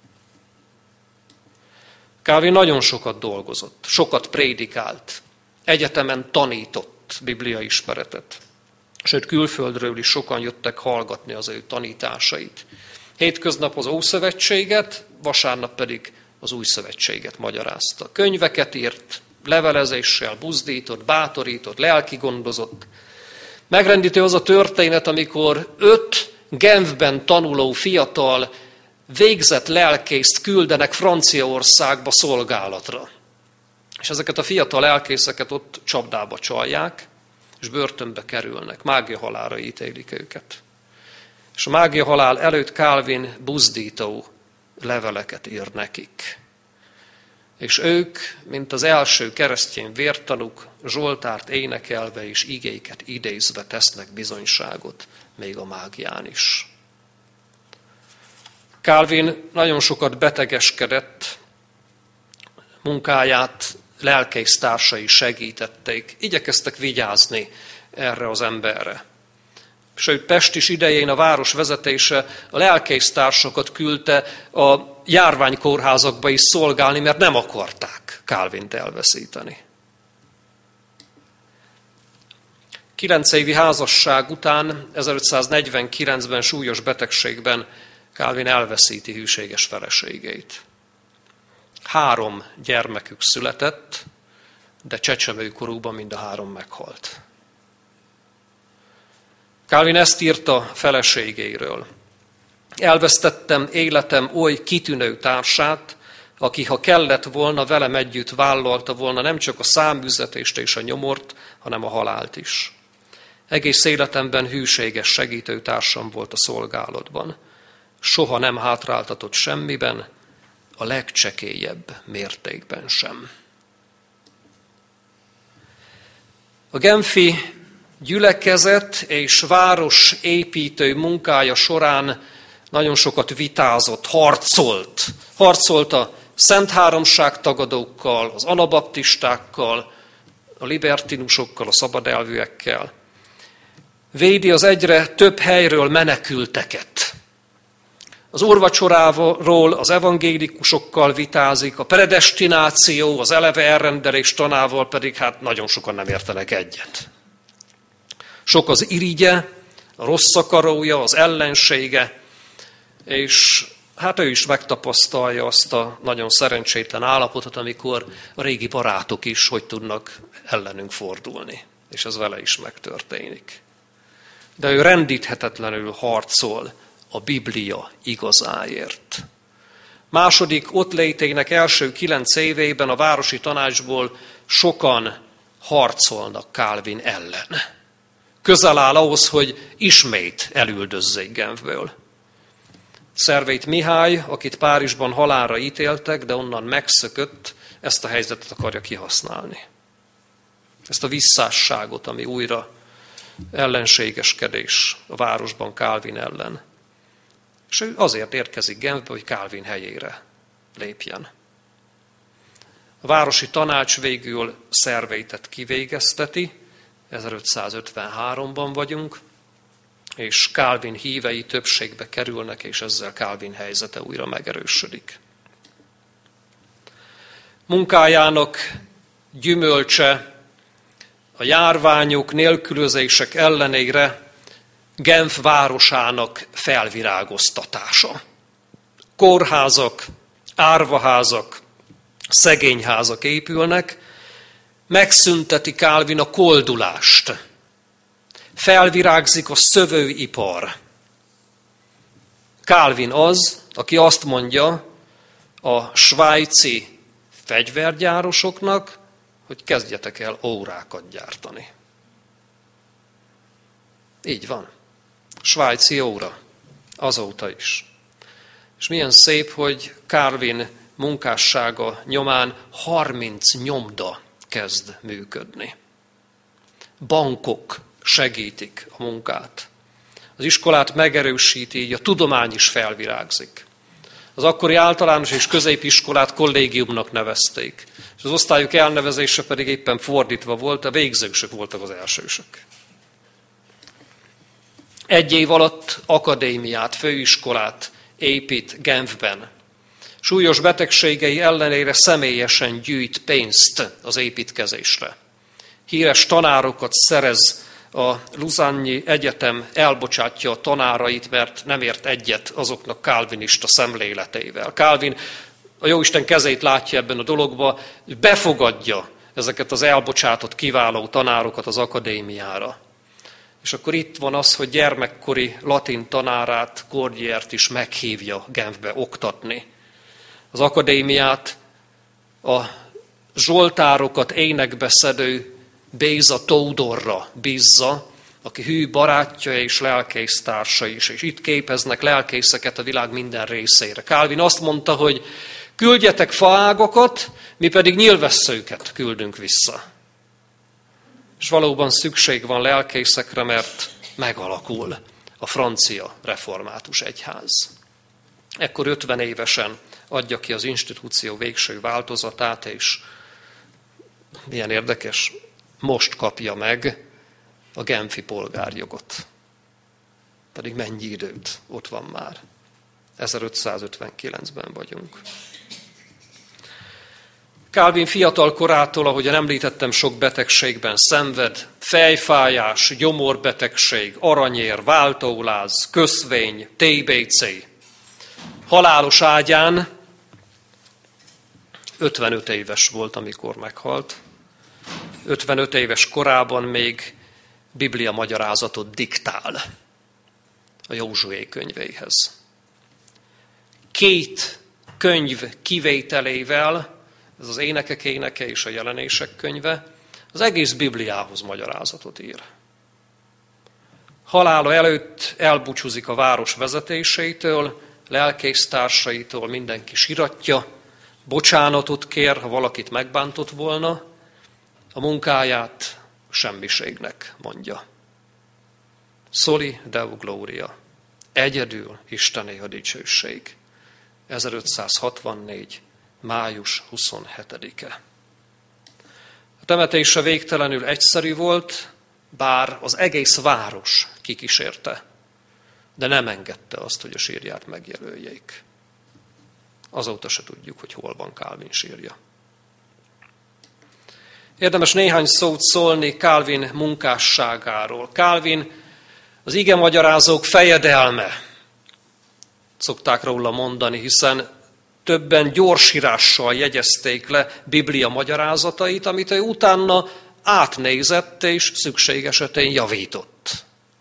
Calvin nagyon sokat dolgozott, sokat prédikált, egyetemen tanított bibliaismeretet. Sőt, külföldről is sokan jöttek hallgatni az ő tanításait. Hétköznap az Ószövetséget, vasárnap pedig az Új Szövetséget magyarázta. Könyveket írt, levelezéssel buzdított, bátorított, lelkigondozott. Megrendítő az a történet, amikor öt Genfben tanuló fiatal végzett lelkészt küldenek Franciaországba szolgálatra. És ezeket a fiatal lelkészeket ott csapdába csalják, és börtönbe kerülnek, mágiahalálra ítélik őket. És a mágiahalál előtt Calvin buzdító leveleket ír nekik. És ők, mint az első keresztény vértanúk, Zsoltárt énekelve és igéket idézve tesznek bizonyságot, még a mágián is. Calvin nagyon sokat betegeskedett, munkáját lelkésztársai segítették, igyekeztek vigyázni erre az emberre. Sőt, Pest is idején a város vezetése a lelkésztársakat küldte a járványkórházakba is szolgálni, mert nem akarták Calvint elveszíteni. Kilenc évi házasság után, ezerötszáznegyvenkilencben súlyos betegségben Calvin elveszíti hűséges feleségét. Három gyermekük született, de csecsemőkorúban mind a három meghalt. Calvin ezt írta feleségéről. Elvesztettem életem oly kitűnő társát, aki, ha kellett volna, velem együtt vállalta volna nem csak a száműzetést és a nyomort, hanem a halált is. Egész életemben hűséges segítőtársam volt a szolgálatban. Soha nem hátráltatott semmiben, a legcsekélyebb mértékben sem. A genfi gyülekezet és város építő munkája során nagyon sokat vitázott, harcolt. Harcolt a Szent Háromság tagadókkal, az anabaptistákkal, a libertinusokkal, a szabadelvűekkel. Védi az egyre több helyről menekülteket. Az úrvacsoráról az evangélikusokkal vitázik, a predestináció, az eleve elrendelés tanával pedig hát nagyon sokan nem értenek egyet. Sok az irigye, a rossz akarója, az ellensége, és hát ő is megtapasztalja azt a nagyon szerencsétlen állapotot, amikor a régi barátok is hogy tudnak ellenünk fordulni, és ez vele is megtörténik. De ő rendíthetetlenül harcol a Biblia igazáért. Második ott létének első kilenc évében a városi tanácsból sokan harcolnak Calvin ellen. Közel áll ahhoz, hogy ismét elüldözzék Genfből. Szervét Mihály, akit Párizsban halálra ítéltek, de onnan megszökött, ezt a helyzetet akarja kihasználni. Ezt a visszásságot, ami újra ellenségeskedés a városban Calvin ellen. És ő azért érkezik Genfbe, hogy Calvin helyére lépjen. A városi tanács végül Szervétet kivégezteti, ezerötszázötvenháromban vagyunk, és Calvin hívei többségbe kerülnek, és ezzel Calvin helyzete újra megerősödik. Munkájának gyümölcse a járványok, nélkülözések ellenére Genf városának felvirágoztatása. Kórházak, árvaházak, szegényházak épülnek, megszünteti Calvin a koldulást. Felvirágzik a szövőipar. Calvin az, aki azt mondja a svájci fegyvergyárosoknak, hogy kezdjetek el órákat gyártani. Így van. Svájci óra. Azóta is. És milyen szép, hogy Calvin munkássága nyomán harminc nyomda kezd működni. Bankok segítik a munkát. Az iskolát megerősíti, így a tudomány is felvirágzik. Az akkori általános és középiskolát kollégiumnak nevezték, és az osztályok elnevezése pedig éppen fordítva volt, a végzősök voltak az elsősök. Egy év alatt akadémiát, főiskolát épít Genfben. Súlyos betegségei ellenére személyesen gyűjt pénzt az építkezésre. Híres tanárokat szerez, a Lausanne-i Egyetem elbocsátja a tanárait, mert nem ért egyet azoknak calvinista szemléletével. Calvin a Jóisten kezét látja ebben a dologba, befogadja ezeket az elbocsátott kiváló tanárokat az akadémiára. És akkor itt van az, hogy gyermekkori latin tanárát, Cordiert is meghívja Genfbe oktatni. Az akadémiát a zsoltárokat énekbe szedő Béza Tódorra bízza, aki hű barátja és lelkésztársa is, és itt képeznek lelkészeket a világ minden részére. Calvin azt mondta, hogy Küldjetek faágakat, mi pedig nyilvesszőket küldünk vissza. És valóban szükség van lelkészekre, mert megalakul a francia református egyház. Ekkor ötven évesen adja ki az institúció végső változatát, és milyen érdekes, most kapja meg a genfi polgárjogot. Pedig mennyi időt ott van már. ezerötszázötvenkilencben vagyunk. Calvin fiatal korától, ahogyan említettem, sok betegségben szenved, fejfájás, gyomorbetegség, aranyér, váltóláz, köszvény, té bé cé. Halálos ágyán ötvenöt éves volt, amikor meghalt. ötvenöt éves korában még Biblia magyarázatot diktál a Józsué könyveihez. Két könyv kivételével, ez az Énekek éneke és a Jelenések könyve, az egész Bibliához magyarázatot ír. Halála előtt elbúcsúzik a város vezetéseitől, lelkésztársaitól, mindenki siratja, bocsánatot kér, ha valakit megbántott volna, a munkáját semmiségnek mondja. Soli Deo Gloria, egyedül Istené a dicsőség. ezerötszázhatvannégy. május huszonhetedike. A temetése végtelenül egyszerű volt, bár az egész város kikísérte, de nem engedte azt, hogy a sírját megjelöljék. Azóta se tudjuk, hogy hol van Calvin sírja. Érdemes néhány szót szólni Calvin munkásságáról. Calvin az igemagyarázók fejedelme, szokták róla mondani, hiszen többen gyorsírással jegyezték le Biblia magyarázatait, amit ő utána átnézett és szükség esetén javított.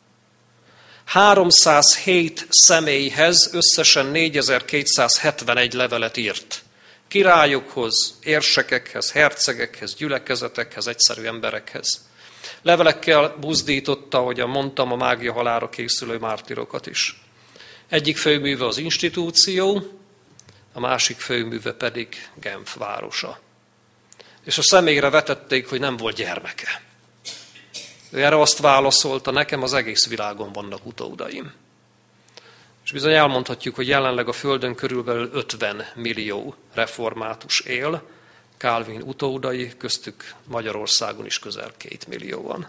háromszázhét személyhez összesen négyezer-kétszázhetvenegy levelet írt. Királyokhoz, érsekekhez, hercegekhez, gyülekezetekhez, egyszerű emberekhez. Levelekkel buzdította, ahogyan mondtam, a mágia halálra készülő mártírokat is. Egyik főműve az institúció, a másik főműve pedig Genf városa. És a személyre vetették, hogy nem volt gyermeke. Ő erre azt válaszolta, nekem az egész világon vannak utódaim. És bizony elmondhatjuk, hogy jelenleg a Földön körülbelül ötven millió református él, Calvin utódai, köztük Magyarországon is közel két millióan.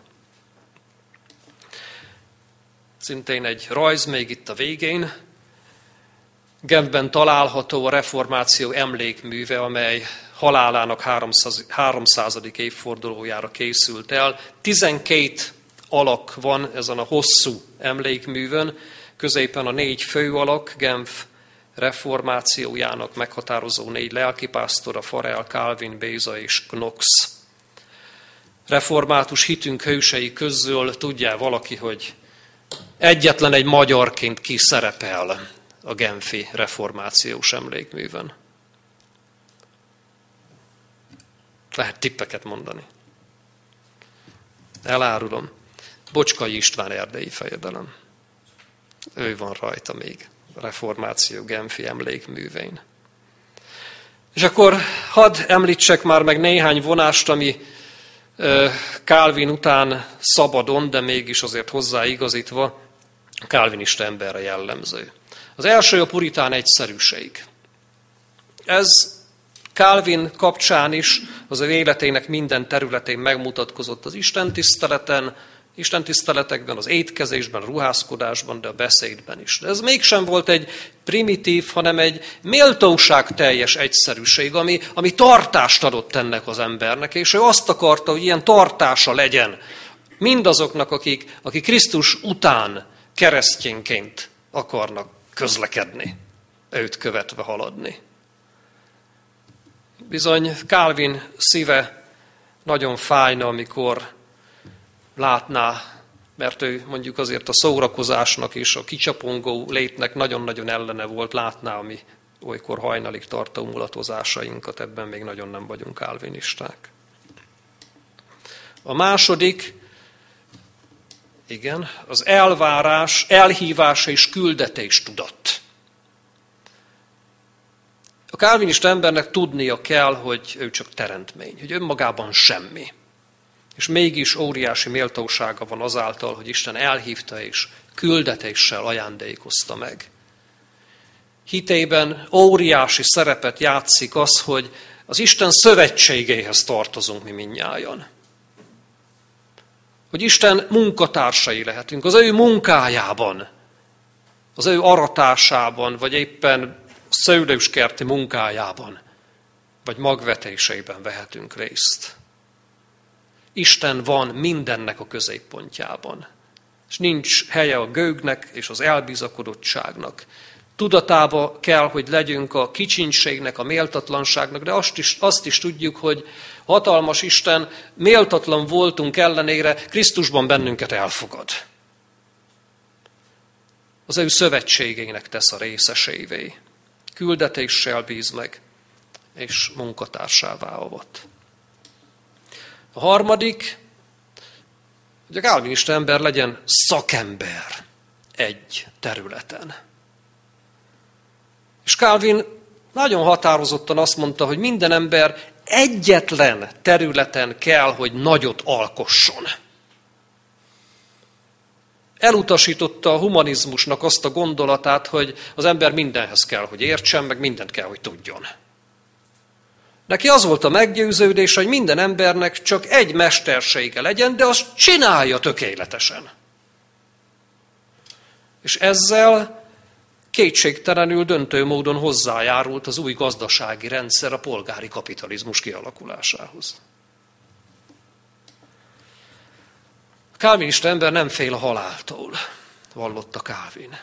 Szintén egy rajz még itt a végén. Genfben található a reformáció emlékműve, amely halálának háromszázadik évfordulójára készült el. tizenkét alak van ezen a hosszú emlékművön, középen a négy fő alak, Genf reformációjának meghatározó négy lelkipásztora, Farel, Calvin, Béza és Knox. Református hitünk hősei közül tudja valaki, hogy egyetlen egy magyarként ki szerepel a genfi reformációs emlékművön? Lehet tippeket mondani. Elárulom. Bocskai István erdélyi fejedelem. Ő van rajta még a reformáció genfi emlékművein. És akkor hadd említsek már meg néhány vonást, ami Calvin után szabadon, de mégis azért hozzáigazítva calvinista emberre jellemző. Az első a puritán egyszerűség. Ez Calvin kapcsán is az ő életének minden területén megmutatkozott az istentiszteleten, istentiszteletekben, az étkezésben, a ruházkodásban, de a beszédben is. De ez mégsem volt egy primitív, hanem egy méltóságteljes egyszerűség, ami, ami tartást adott ennek az embernek, és ő azt akarta, hogy ilyen tartása legyen mindazoknak, akik, akik Krisztus után keresztényként akarnak közlekedni, őt követve haladni. Bizony Calvin szíve nagyon fájna, amikor látná, mert ő mondjuk azért a szórakozásnak és a kicsapongó létnek nagyon-nagyon ellene volt, látná, ami olykor hajnalig tartó mulatozásainkat, ebben még nagyon nem vagyunk calvinisták. A második, igen, az elvárás, elhívás és küldetés tudat. A kálvinista embernek tudnia kell, hogy ő csak teremtmény, hogy önmagában semmi. És mégis óriási méltósága van azáltal, hogy Isten elhívta és küldetéssel ajándékozta meg. Hitében óriási szerepet játszik az, hogy az Isten szövetségéhez tartozunk mi mindnyájan. Hogy Isten munkatársai lehetünk, az ő munkájában, az ő aratásában, vagy éppen szőlőskerti munkájában, vagy magvetéseiben vehetünk részt. Isten van mindennek a középpontjában, és nincs helye a gőgnek és az elbizakodottságnak. Tudatába kell, hogy legyünk a kicsinségnek, a méltatlanságnak, de azt is, azt is tudjuk, hogy hatalmas Isten, méltatlan voltunk ellenére Krisztusban bennünket elfogad. Az ő szövetségének tesz a részesévé. Küldetéssel bíz meg, és munkatársává avat. A harmadik, hogy a kálvinista ember legyen szakember egy területen. És Calvin nagyon határozottan azt mondta, hogy minden ember egyetlen területen kell, hogy nagyot alkosson. Elutasította a humanizmusnak azt a gondolatát, hogy az ember mindenhez kell, hogy értsen, meg mindent kell, hogy tudjon. Neki az volt a meggyőződés, hogy minden embernek csak egy mestersége legyen, de azt csinálja tökéletesen. És ezzel kétségtelenül döntő módon hozzájárult az új gazdasági rendszer a polgári kapitalizmus kialakulásához. A kálvinista ember nem fél a haláltól, vallotta Calvin.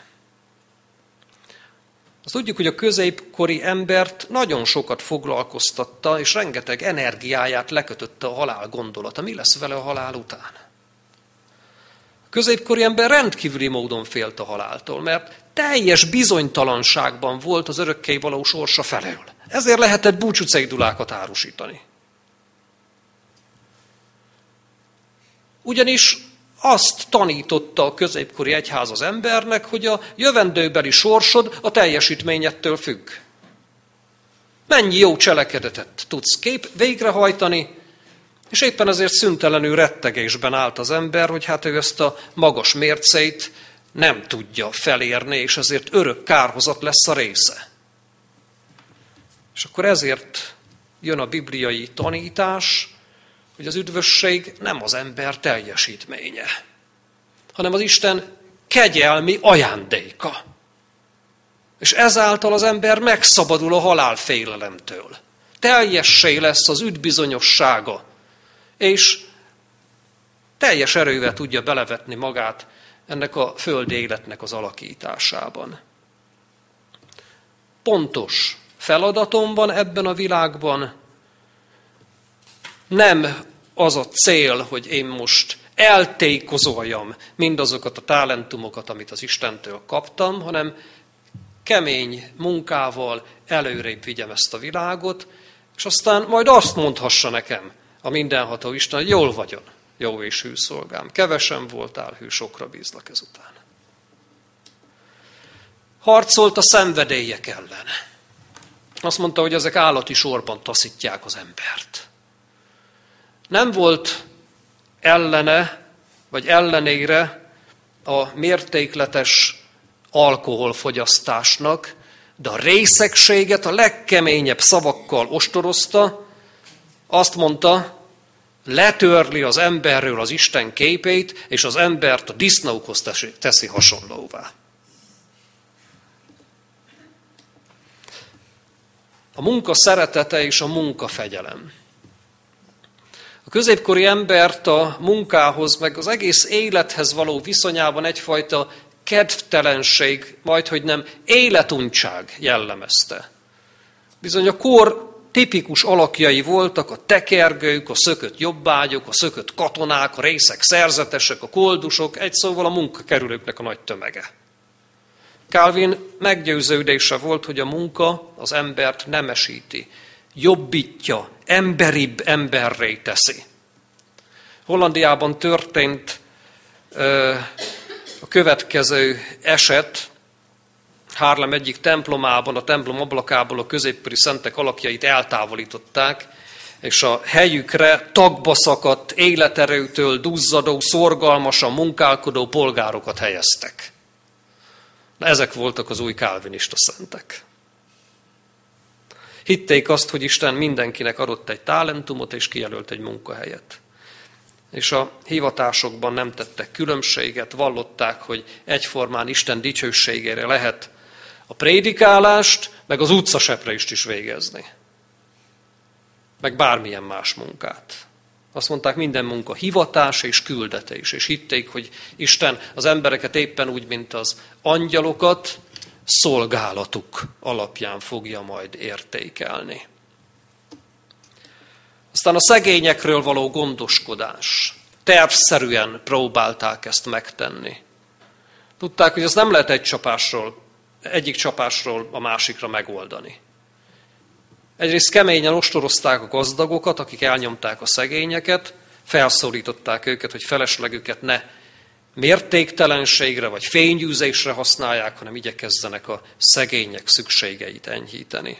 Azt tudjuk, hogy a középkori embert nagyon sokat foglalkoztatta, és rengeteg energiáját lekötötte a halál gondolata. Mi lesz vele a halál után? A középkori ember rendkívüli módon félt a haláltól, mert teljes bizonytalanságban volt az örökkévaló sorsa felől. Ezért lehetett búcsúcédulákat árusítani. Ugyanis azt tanította a középkori egyház az embernek, hogy a jövendőbeli sorsod a teljesítményettől függ. Mennyi jó cselekedetet tudsz kép végrehajtani, és éppen ezért szüntelenül rettegésben állt az ember, hogy hát ő ezt a magas mércét nem tudja felérni, és ezért örök kárhozat lesz a része. És akkor ezért jön a bibliai tanítás, hogy az üdvösség nem az ember teljesítménye, hanem az Isten kegyelmi ajándéka. És ezáltal az ember megszabadul a halálfélelemtől. Teljessé lesz az üdbizonyossága, és teljes erővel tudja belevetni magát ennek a földi életnek az alakításában. Pontos feladatom van ebben a világban, nem az a cél, hogy én most eltékozoljam mindazokat a talentumokat, amit az Istentől kaptam, hanem kemény munkával előrébb vigyem ezt a világot, és aztán majd azt mondhassa nekem a mindenható Isten, hogy jól vagyon, jó és hű szolgám. Kevesen voltál, hű, sokra bízlak ezután. Harcolt a szenvedélyek ellen. Azt mondta, hogy ezek állati sorban taszítják az embert. Nem volt ellene, vagy ellenére a mértékletes alkoholfogyasztásnak, de a részegséget a legkeményebb szavakkal ostorozta, azt mondta, letörli az emberről az Isten képét, és az embert a disznókhoz teszi hasonlóvá. A munka szeretete és a munkafegyelem. A középkori embert a munkához, meg az egész élethez való viszonyában egyfajta kedvtelenség, majdhogy nem életuntság jellemezte. Bizony a kor tipikus alakjai voltak a tekergők, a szökött jobbágyok, a szökött katonák, a részeg szerzetesek, a koldusok, egy szóval a munkakerülőknek a nagy tömege. Calvin meggyőződése volt, hogy a munka az embert nemesíti, jobbítja, emberibb emberré teszi. Hollandiában történt ö, a következő eset. Haarlem egyik templomában, a templom ablakából a középkori szentek alakjait eltávolították, és a helyükre tagba szakadt, életerőtől duzzadó, szorgalmasan munkálkodó polgárokat helyeztek. Na, ezek voltak az új kálvinista szentek. Hitték azt, hogy Isten mindenkinek adott egy talentumot, és kijelölt egy munkahelyet. És a hivatásokban nem tettek különbséget, vallották, hogy egyformán Isten dicsőségére lehet a prédikálást, meg az utcaseprést is végezni. Meg bármilyen más munkát. Azt mondták, minden munka hivatás és küldetés, és hitték, hogy Isten az embereket éppen úgy, mint az angyalokat, szolgálatuk alapján fogja majd értékelni. Aztán a szegényekről való gondoskodás. Tervszerűen próbálták ezt megtenni. Tudták, hogy ezt nem lehet egy csapásról, egyik csapásról a másikra megoldani. Egyrészt keményen ostorozták a gazdagokat, akik elnyomták a szegényeket, felszólították őket, hogy feleslegüket ne mértéktelenségre vagy fényűzésre használják, hanem igyekezzenek a szegények szükségeit enyhíteni.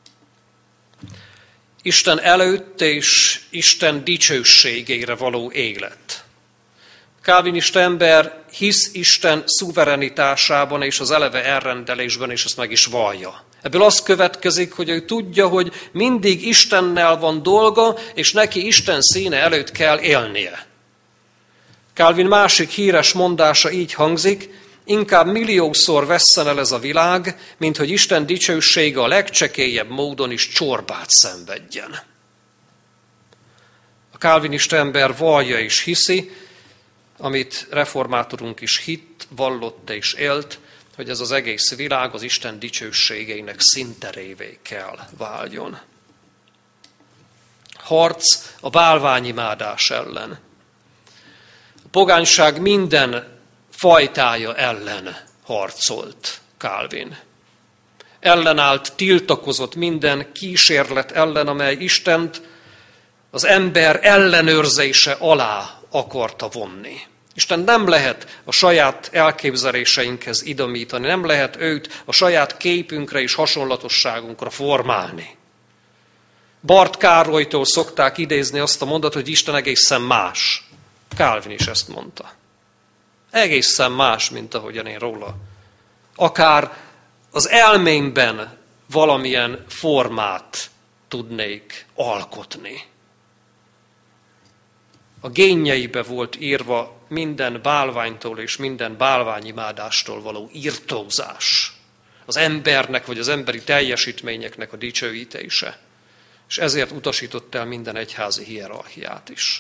Isten előtt és Isten dicsőségére való élet. Kálvinista ember hisz Isten szuverenitásában és az eleve elrendelésben, és ezt meg is vallja. Ebből az következik, hogy ő tudja, hogy mindig Istennel van dolga, és neki Isten színe előtt kell élnie. Calvin másik híres mondása így hangzik: inkább milliószor vesszen el ez a világ, mint hogy Isten dicsősége a legcsekélyebb módon is csorbát szenvedjen. A kálvinista ember vallja és hiszi, amit reformátorunk is hitt, vallott és élt, hogy ez az egész világ az Isten dicsőségeinek színterévé kell váljon. Harc a bálványimádás ellen. A pogányság minden fajtája ellen harcolt Calvin. Ellenállt, tiltakozott minden kísérlet ellen, amely Istent az ember ellenőrzése alá akarta vonni. Isten nem lehet a saját elképzeléseinkhez idomítani, nem lehet őt a saját képünkre és hasonlatosságunkra formálni. Bart Károlytól szokták idézni azt a mondatot, hogy Isten egészen más. Calvin is ezt mondta. Egészen más, mint ahogyan én róla. Akár az elmémben valamilyen formát tudnék alkotni. A génjeibe volt írva minden bálványtól és minden bálványimádástól való irtózás. Az embernek vagy az emberi teljesítményeknek a dicsőítése. És ezért utasított el minden egyházi hierarchiát is.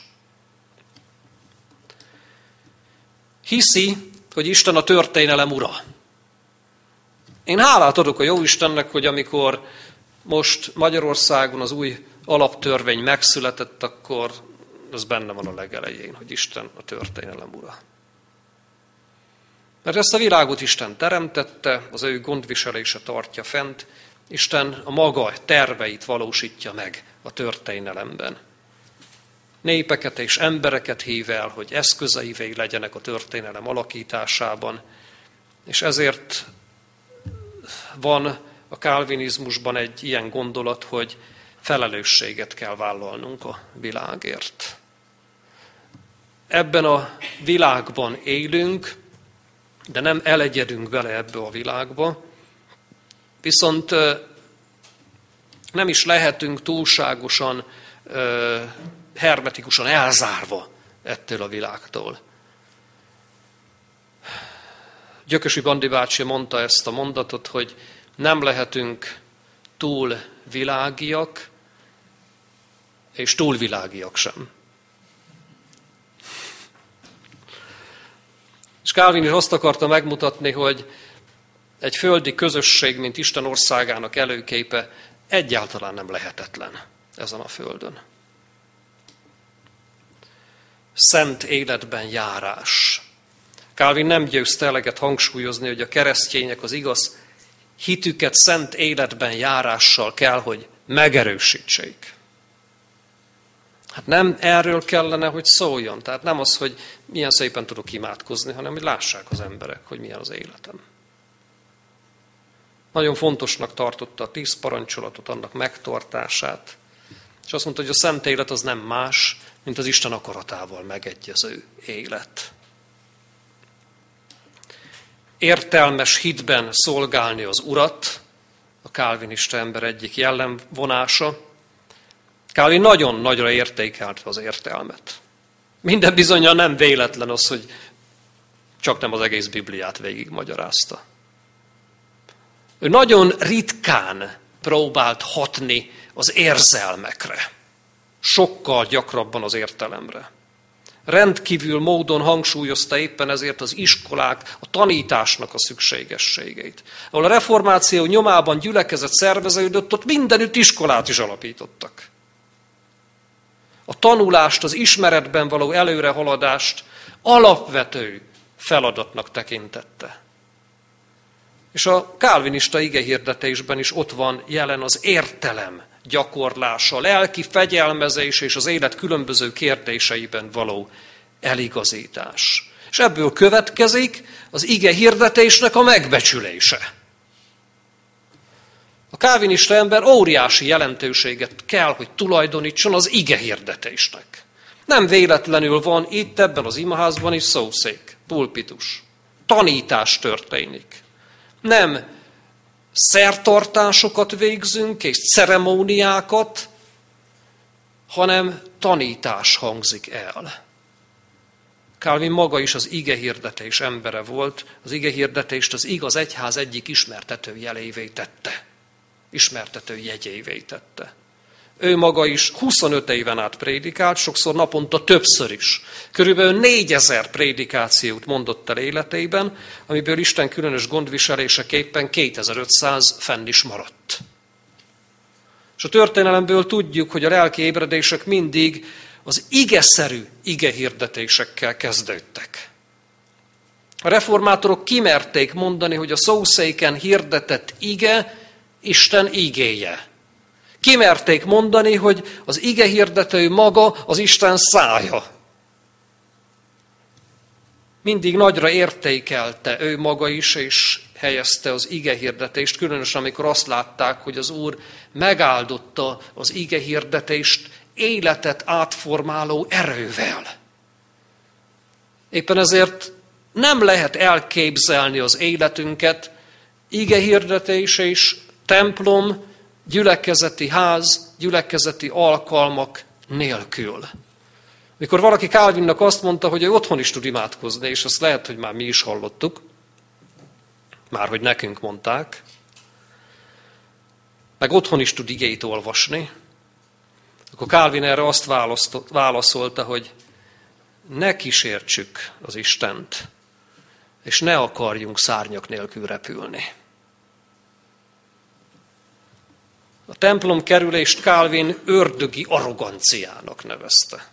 Hiszi, hogy Isten a történelem ura. Én hálát adok a Jóistennek, hogy amikor most Magyarországon az új alaptörvény megszületett, akkor ez benne van a legelején, hogy Isten a történelem ura. Mert ezt a világot Isten teremtette, az ő gondviselése tartja fent, Isten a maga terveit valósítja meg a történelemben. Népeket és embereket hív el, hogy eszközeivé legyenek a történelem alakításában, és ezért van a kálvinizmusban egy ilyen gondolat, hogy felelősséget kell vállalnunk a világért. Ebben a világban élünk, de nem elegyedünk bele ebbe a világba, viszont nem is lehetünk túlságosan, hermetikusan elzárva ettől a világtól. Gyökösi Bandi bácsi mondta ezt a mondatot, hogy nem lehetünk túl világiak, és túl világiak sem. És Calvin is azt akarta megmutatni, hogy egy földi közösség, mint Isten országának előképe egyáltalán nem lehetetlen ezen a földön. Szent életben járás. Calvin nem győzte eleget hangsúlyozni, hogy a keresztények az igaz hitüket szent életben járással kell, hogy megerősítsék. Hát nem erről kellene, hogy szóljon. Tehát nem az, hogy milyen szépen tudok imádkozni, hanem hogy lássák az emberek, hogy milyen az életem. Nagyon fontosnak tartotta a tíz parancsolatot, annak megtartását. És azt mondta, hogy a szent élet az nem más, mint az Isten akaratával megegyező élet. Értelmes hitben szolgálni az Urat, a kálvinista ember egyik jellemvonása. Calvin nagyon nagyra értékelte az értelmet. Minden bizonnyal nem véletlen az, hogy csak nem az egész Bibliát végigmagyarázta. Ő nagyon ritkán próbált hatni az érzelmekre, sokkal gyakrabban az értelemre. Rendkívül módon hangsúlyozta éppen ezért az iskolák, a tanításnak a szükségességeit. Ahol a reformáció nyomában gyülekezet szerveződött, ott mindenütt iskolát is alapítottak. A tanulást, az ismeretben való előrehaladást alapvető feladatnak tekintette. És a kálvinista igehirdetésben is ott van jelen az értelem gyakorlása, a lelki fegyelmezés és az élet különböző kérdéseiben való eligazítás. És ebből következik az igehirdetésnek a megbecsülése. A kálvinista ember óriási jelentőséget kell, hogy tulajdonítson az igehirdetésnek. Nem véletlenül van itt ebben az imaházban is szószék, pulpitus. Tanítás történik. Nem szertartásokat végzünk és ceremóniákat, hanem tanítás hangzik el. Calvin maga is az igehirdetés embere volt, az igehirdetést az igaz egyház egyik ismertető jelévé tette. Ismertető jegyévé tette. Ő maga is huszonöt éven át prédikált, sokszor naponta többször is. Körülbelül négyezer prédikációt mondott el életében, amiből Isten különös gondviseléseképpen kétezer-ötszáz fenn is maradt. És a történelemből tudjuk, hogy a lelki ébredések mindig az igeszerű igehirdetésekkel kezdődtek. A reformátorok kimerték mondani, hogy a szószéken hirdetett ige Isten igéje. Kimerték mondani, hogy az igehirdető maga az Isten szája. Mindig nagyra értékelte ő maga is, és helyezte az igehirdetést, különösen amikor azt látták, hogy az Úr megáldotta az igehirdetést életet átformáló erővel. Éppen ezért nem lehet elképzelni az életünket igehirdetés és templom, gyülekezeti ház, gyülekezeti alkalmak nélkül. Mikor valaki Calvinnak azt mondta, hogy ő otthon is tud imádkozni, és azt lehet, hogy már mi is hallottuk, már hogy nekünk mondták, meg otthon is tud igét olvasni, akkor Calvin erre azt válaszolta, hogy ne kísértsük az Istent, és ne akarjunk szárnyak nélkül repülni. A templom kerülést Calvin ördögi arroganciának nevezte.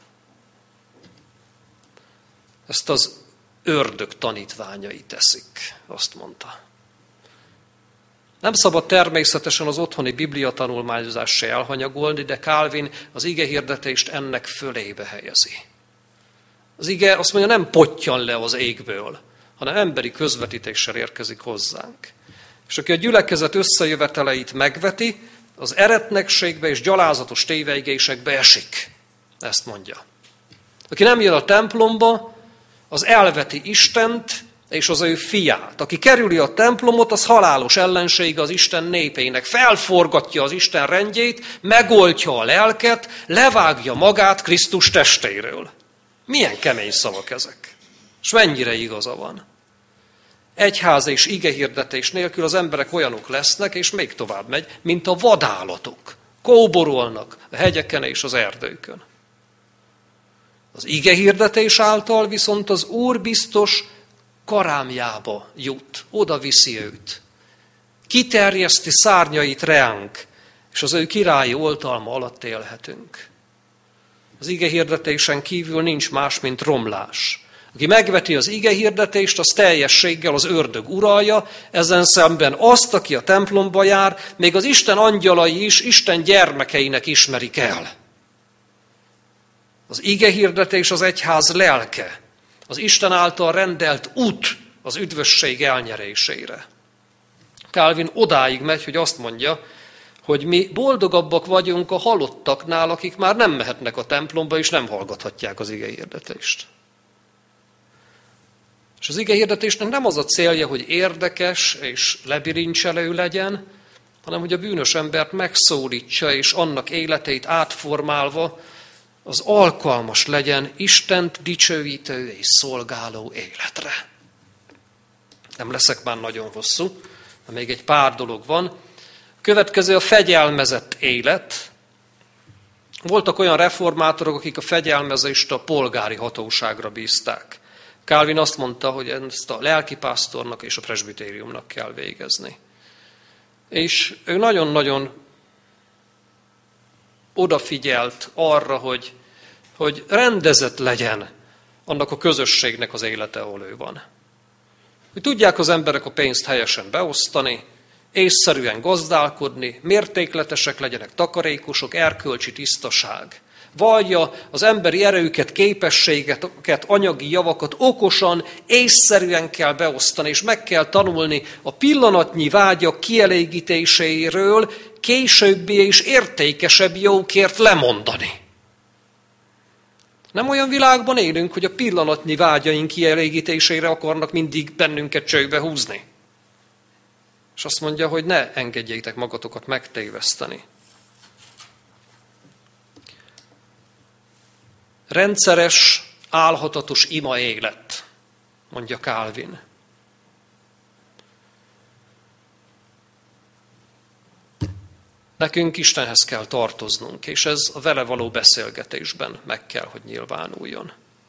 Ezt az ördög tanítványai teszik, azt mondta. Nem szabad természetesen az otthoni bibliatanulmányozást se elhanyagolni, de Calvin az igehirdetést ennek fölébe helyezi. Az ige azt mondja, nem pottyan le az égből, hanem emberi közvetítéssel érkezik hozzánk. És aki a gyülekezet összejöveteleit megveti, az eretnekségbe és gyalázatos tévejgésekbe esik. Ezt mondja. Aki nem jön a templomba, az elveti Istent és az ő fiát. Aki kerüli a templomot, az halálos ellensége az Isten népének. Felforgatja az Isten rendjét, megoltja a lelket, levágja magát Krisztus testéről. Milyen kemény szavak ezek. És mennyire igaza van. Egyház és igehirdetés nélkül az emberek olyanok lesznek, és még tovább megy, mint a vadállatok. Kóborolnak a hegyeken és az erdőkön. Az igehirdetés által viszont az Úr biztos karámjába jut, oda viszi őt. Kiterjeszti szárnyait reánk, és az ő királyi oltalma alatt élhetünk. Az igehirdetésen kívül nincs más, mint romlás. Aki megveti az igehirdetést, az teljességgel az ördög uralja, ezen szemben azt, aki a templomba jár, még az Isten angyalai is Isten gyermekeinek ismerik el. Az igehirdetés az egyház lelke, az Isten által rendelt út az üdvösség elnyerésére. Calvin odáig megy, hogy azt mondja, hogy mi boldogabbak vagyunk a halottaknál, akik már nem mehetnek a templomba, és nem hallgathatják az igehirdetést. És az igehirdetésnek nem az a célja, hogy érdekes és lebirincselő legyen, hanem hogy a bűnös embert megszólítsa, és annak életeit átformálva az alkalmas legyen Istent dicsőítő és szolgáló életre. Nem leszek már nagyon hosszú, de még egy pár dolog van. A következő a fegyelmezett élet. Voltak olyan reformátorok, akik a fegyelmezést a polgári hatóságra bízták. Calvin azt mondta, hogy ezt a lelkipásztornak és a presbitériumnak kell végezni. És ő nagyon-nagyon odafigyelt arra, hogy, hogy rendezett legyen annak a közösségnek az élete, ahol ő van. Hogy tudják az emberek a pénzt helyesen beosztani, észszerűen gazdálkodni, mértékletesek legyenek, takarékosok, erkölcsi tisztaság. Vallja az emberi erőket, képességeket, anyagi javakat okosan, észszerűen kell beosztani, és meg kell tanulni a pillanatnyi vágyak kielégítéséről későbbi és értékesebb jókért lemondani. Nem olyan világban élünk, hogy a pillanatnyi vágyaink kielégítésére akarnak mindig bennünket csőbe húzni. És azt mondja, hogy ne engedjétek magatokat megtéveszteni. Rendszeres, álhatatos ima élet, mondja Calvin. Nekünk Istenhez kell tartoznunk, és ez a vele való beszélgetésben meg kell, hogy nyilvánuljon.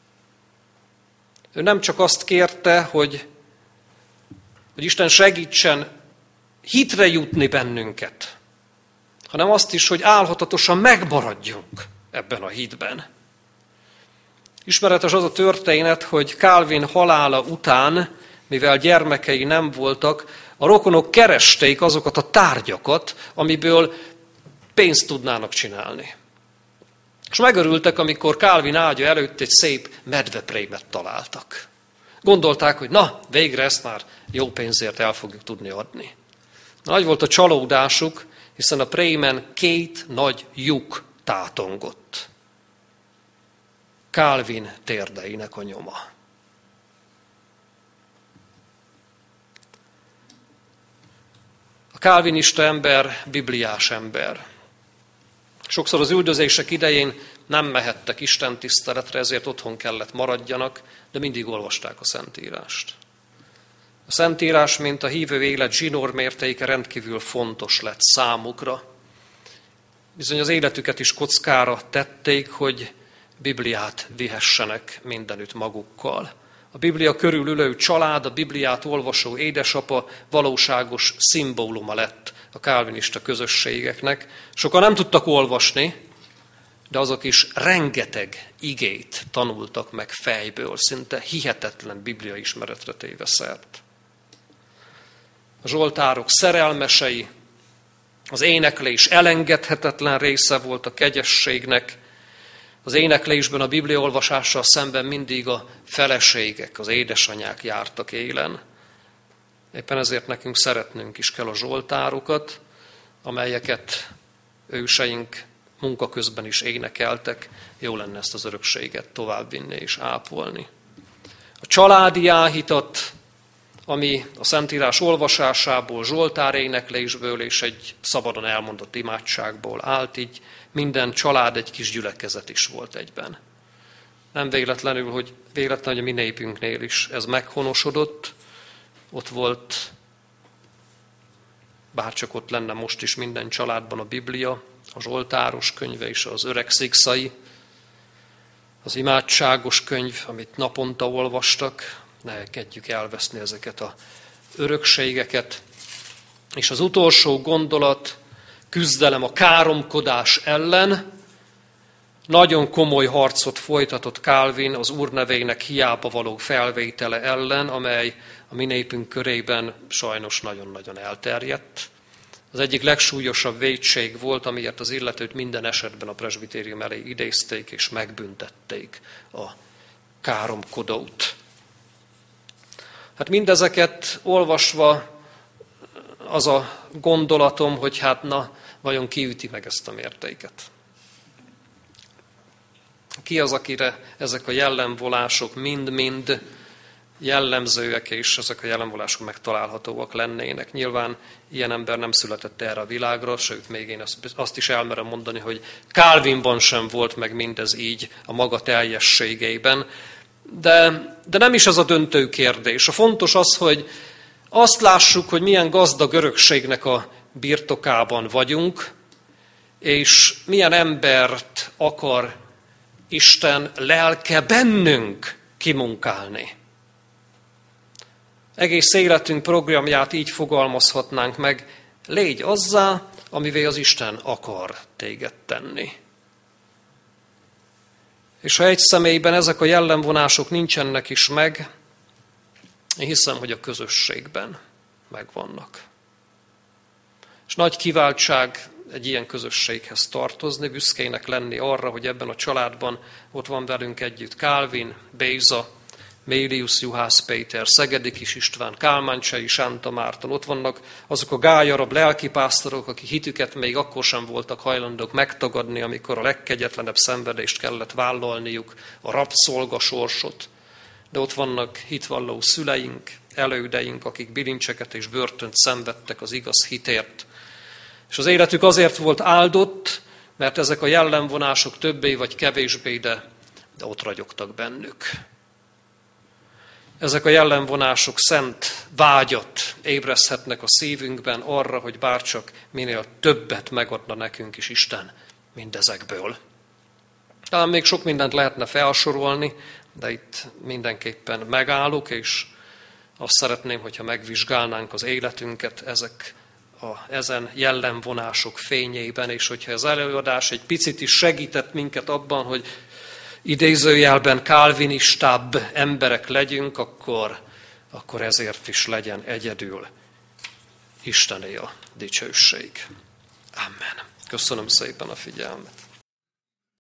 Ő nem csak azt kérte, hogy, hogy Isten segítsen hitre jutni bennünket, hanem azt is, hogy álhatatosan megmaradjunk ebben a hitben. Ismeretes az a történet, hogy Calvin halála után, mivel gyermekei nem voltak, a rokonok keresték azokat a tárgyakat, amiből pénzt tudnának csinálni. És megörültek, amikor Calvin ágya előtt egy szép medveprémet találtak. Gondolták, hogy na, végre ezt már jó pénzért el fogjuk tudni adni. Nagy volt a csalódásuk, hiszen a prémen két nagy lyuk tátongott. Calvin térdeinek a nyoma. A calvinista ember bibliás ember. Sokszor az üldözések idején nem mehettek istentiszteletre, ezért otthon kellett maradjanak, de mindig olvasták a Szentírást. A Szentírás, mint a hívő élet zsinórmértéke rendkívül fontos lett számukra. Bizony az életüket is kockára tették, hogy Bibliát vihessenek mindenütt magukkal. A Biblia körül ülő család, a Bibliát olvasó édesapa valóságos szimbóluma lett a kálvinista közösségeknek. Sokan nem tudtak olvasni, de azok is rengeteg igét tanultak meg fejből, szinte hihetetlen Biblia ismeretre téve szert. A zsoltárok szerelmesei, az éneklés elengedhetetlen része volt a kegyességnek. Az éneklésben, a bibliaolvasással szemben mindig a feleségek, az édesanyák jártak élen. Éppen ezért nekünk szeretnünk is kell a zsoltárokat, amelyeket őseink munka közben is énekeltek. Jó lenne ezt az örökséget továbbvinni és ápolni. A családi áhítat, ami a Szentírás olvasásából, zsoltár éneklésből és egy szabadon elmondott imádságból állt, így minden család egy kis gyülekezet is volt egyben. Nem véletlenül, hogy véletlen, hogy a mi népünknél is ez meghonosodott. Ott volt, bárcsak ott lenne most is minden családban a Biblia, a zsoltáros könyve és az öreg szikszai, az imádságos könyv, amit naponta olvastak. Ne engedjük elveszni ezeket az örökségeket. És az utolsó gondolat, küzdelem a káromkodás ellen. Nagyon komoly harcot folytatott Calvin az Úr nevének hiába való felvétele ellen, amely a mi népünk körében sajnos nagyon-nagyon elterjedt. Az egyik legsúlyosabb vétség volt, amiért az illetőt minden esetben a presbitérium elé idézték és megbüntették, a káromkodót. Hát mindezeket olvasva az a gondolatom, hogy hát na, vajon ki üti meg ezt a mértéket? Ki az, akire ezek a jellemvonások mind-mind jellemzőek, és ezek a jellemvonások megtalálhatóak lennének. Nyilván ilyen ember nem született erre a világra, sőt, még én azt is elmerem mondani, hogy Calvinban sem volt meg mindez így a maga teljességeiben. De, de nem is ez a döntő kérdés. A fontos az, hogy azt lássuk, hogy milyen gazdag örökségnek a birtokában vagyunk, és milyen embert akar Isten lelke bennünk kimunkálni. Egész életünk programját így fogalmazhatnánk meg, légy azzá, amivé az Isten akar téged tenni. És ha egy személyben ezek a jellemvonások nincsenek is meg, én hiszem, hogy a közösségben megvannak. És nagy kiváltság egy ilyen közösséghez tartozni, büszkének lenni arra, hogy ebben a családban ott van velünk együtt Calvin, Béza, Mélius, Juhász Péter, Szegedi Kis István, Kálmáncsai, Sánta Márton. Ott vannak azok a gályarab lelkipásztorok, akik hitüket még akkor sem voltak hajlandók megtagadni, amikor a legkegyetlenebb szenvedést kellett vállalniuk, a rabszolga sorsot. De ott vannak hitvalló szüleink, elődeink, akik bilincseket és börtönt szenvedtek az igaz hitért. És az életük azért volt áldott, mert ezek a jellemvonások többé vagy kevésbé, de, de ott ragyogtak bennük. Ezek a jellemvonások szent vágyat ébreszthetnek a szívünkben arra, hogy bárcsak minél többet megadna nekünk is Isten mindezekből. Talán még sok mindent lehetne felsorolni, de itt mindenképpen megállok, és azt szeretném, hogyha megvizsgálnánk az életünket ezek a, ezen jellemvonások fényében, és hogyha az előadás egy picit is segített minket abban, hogy idézőjelben kálvinistább emberek legyünk, akkor, akkor ezért is legyen egyedül Istené a dicsőség. Amen. Köszönöm szépen a figyelmet.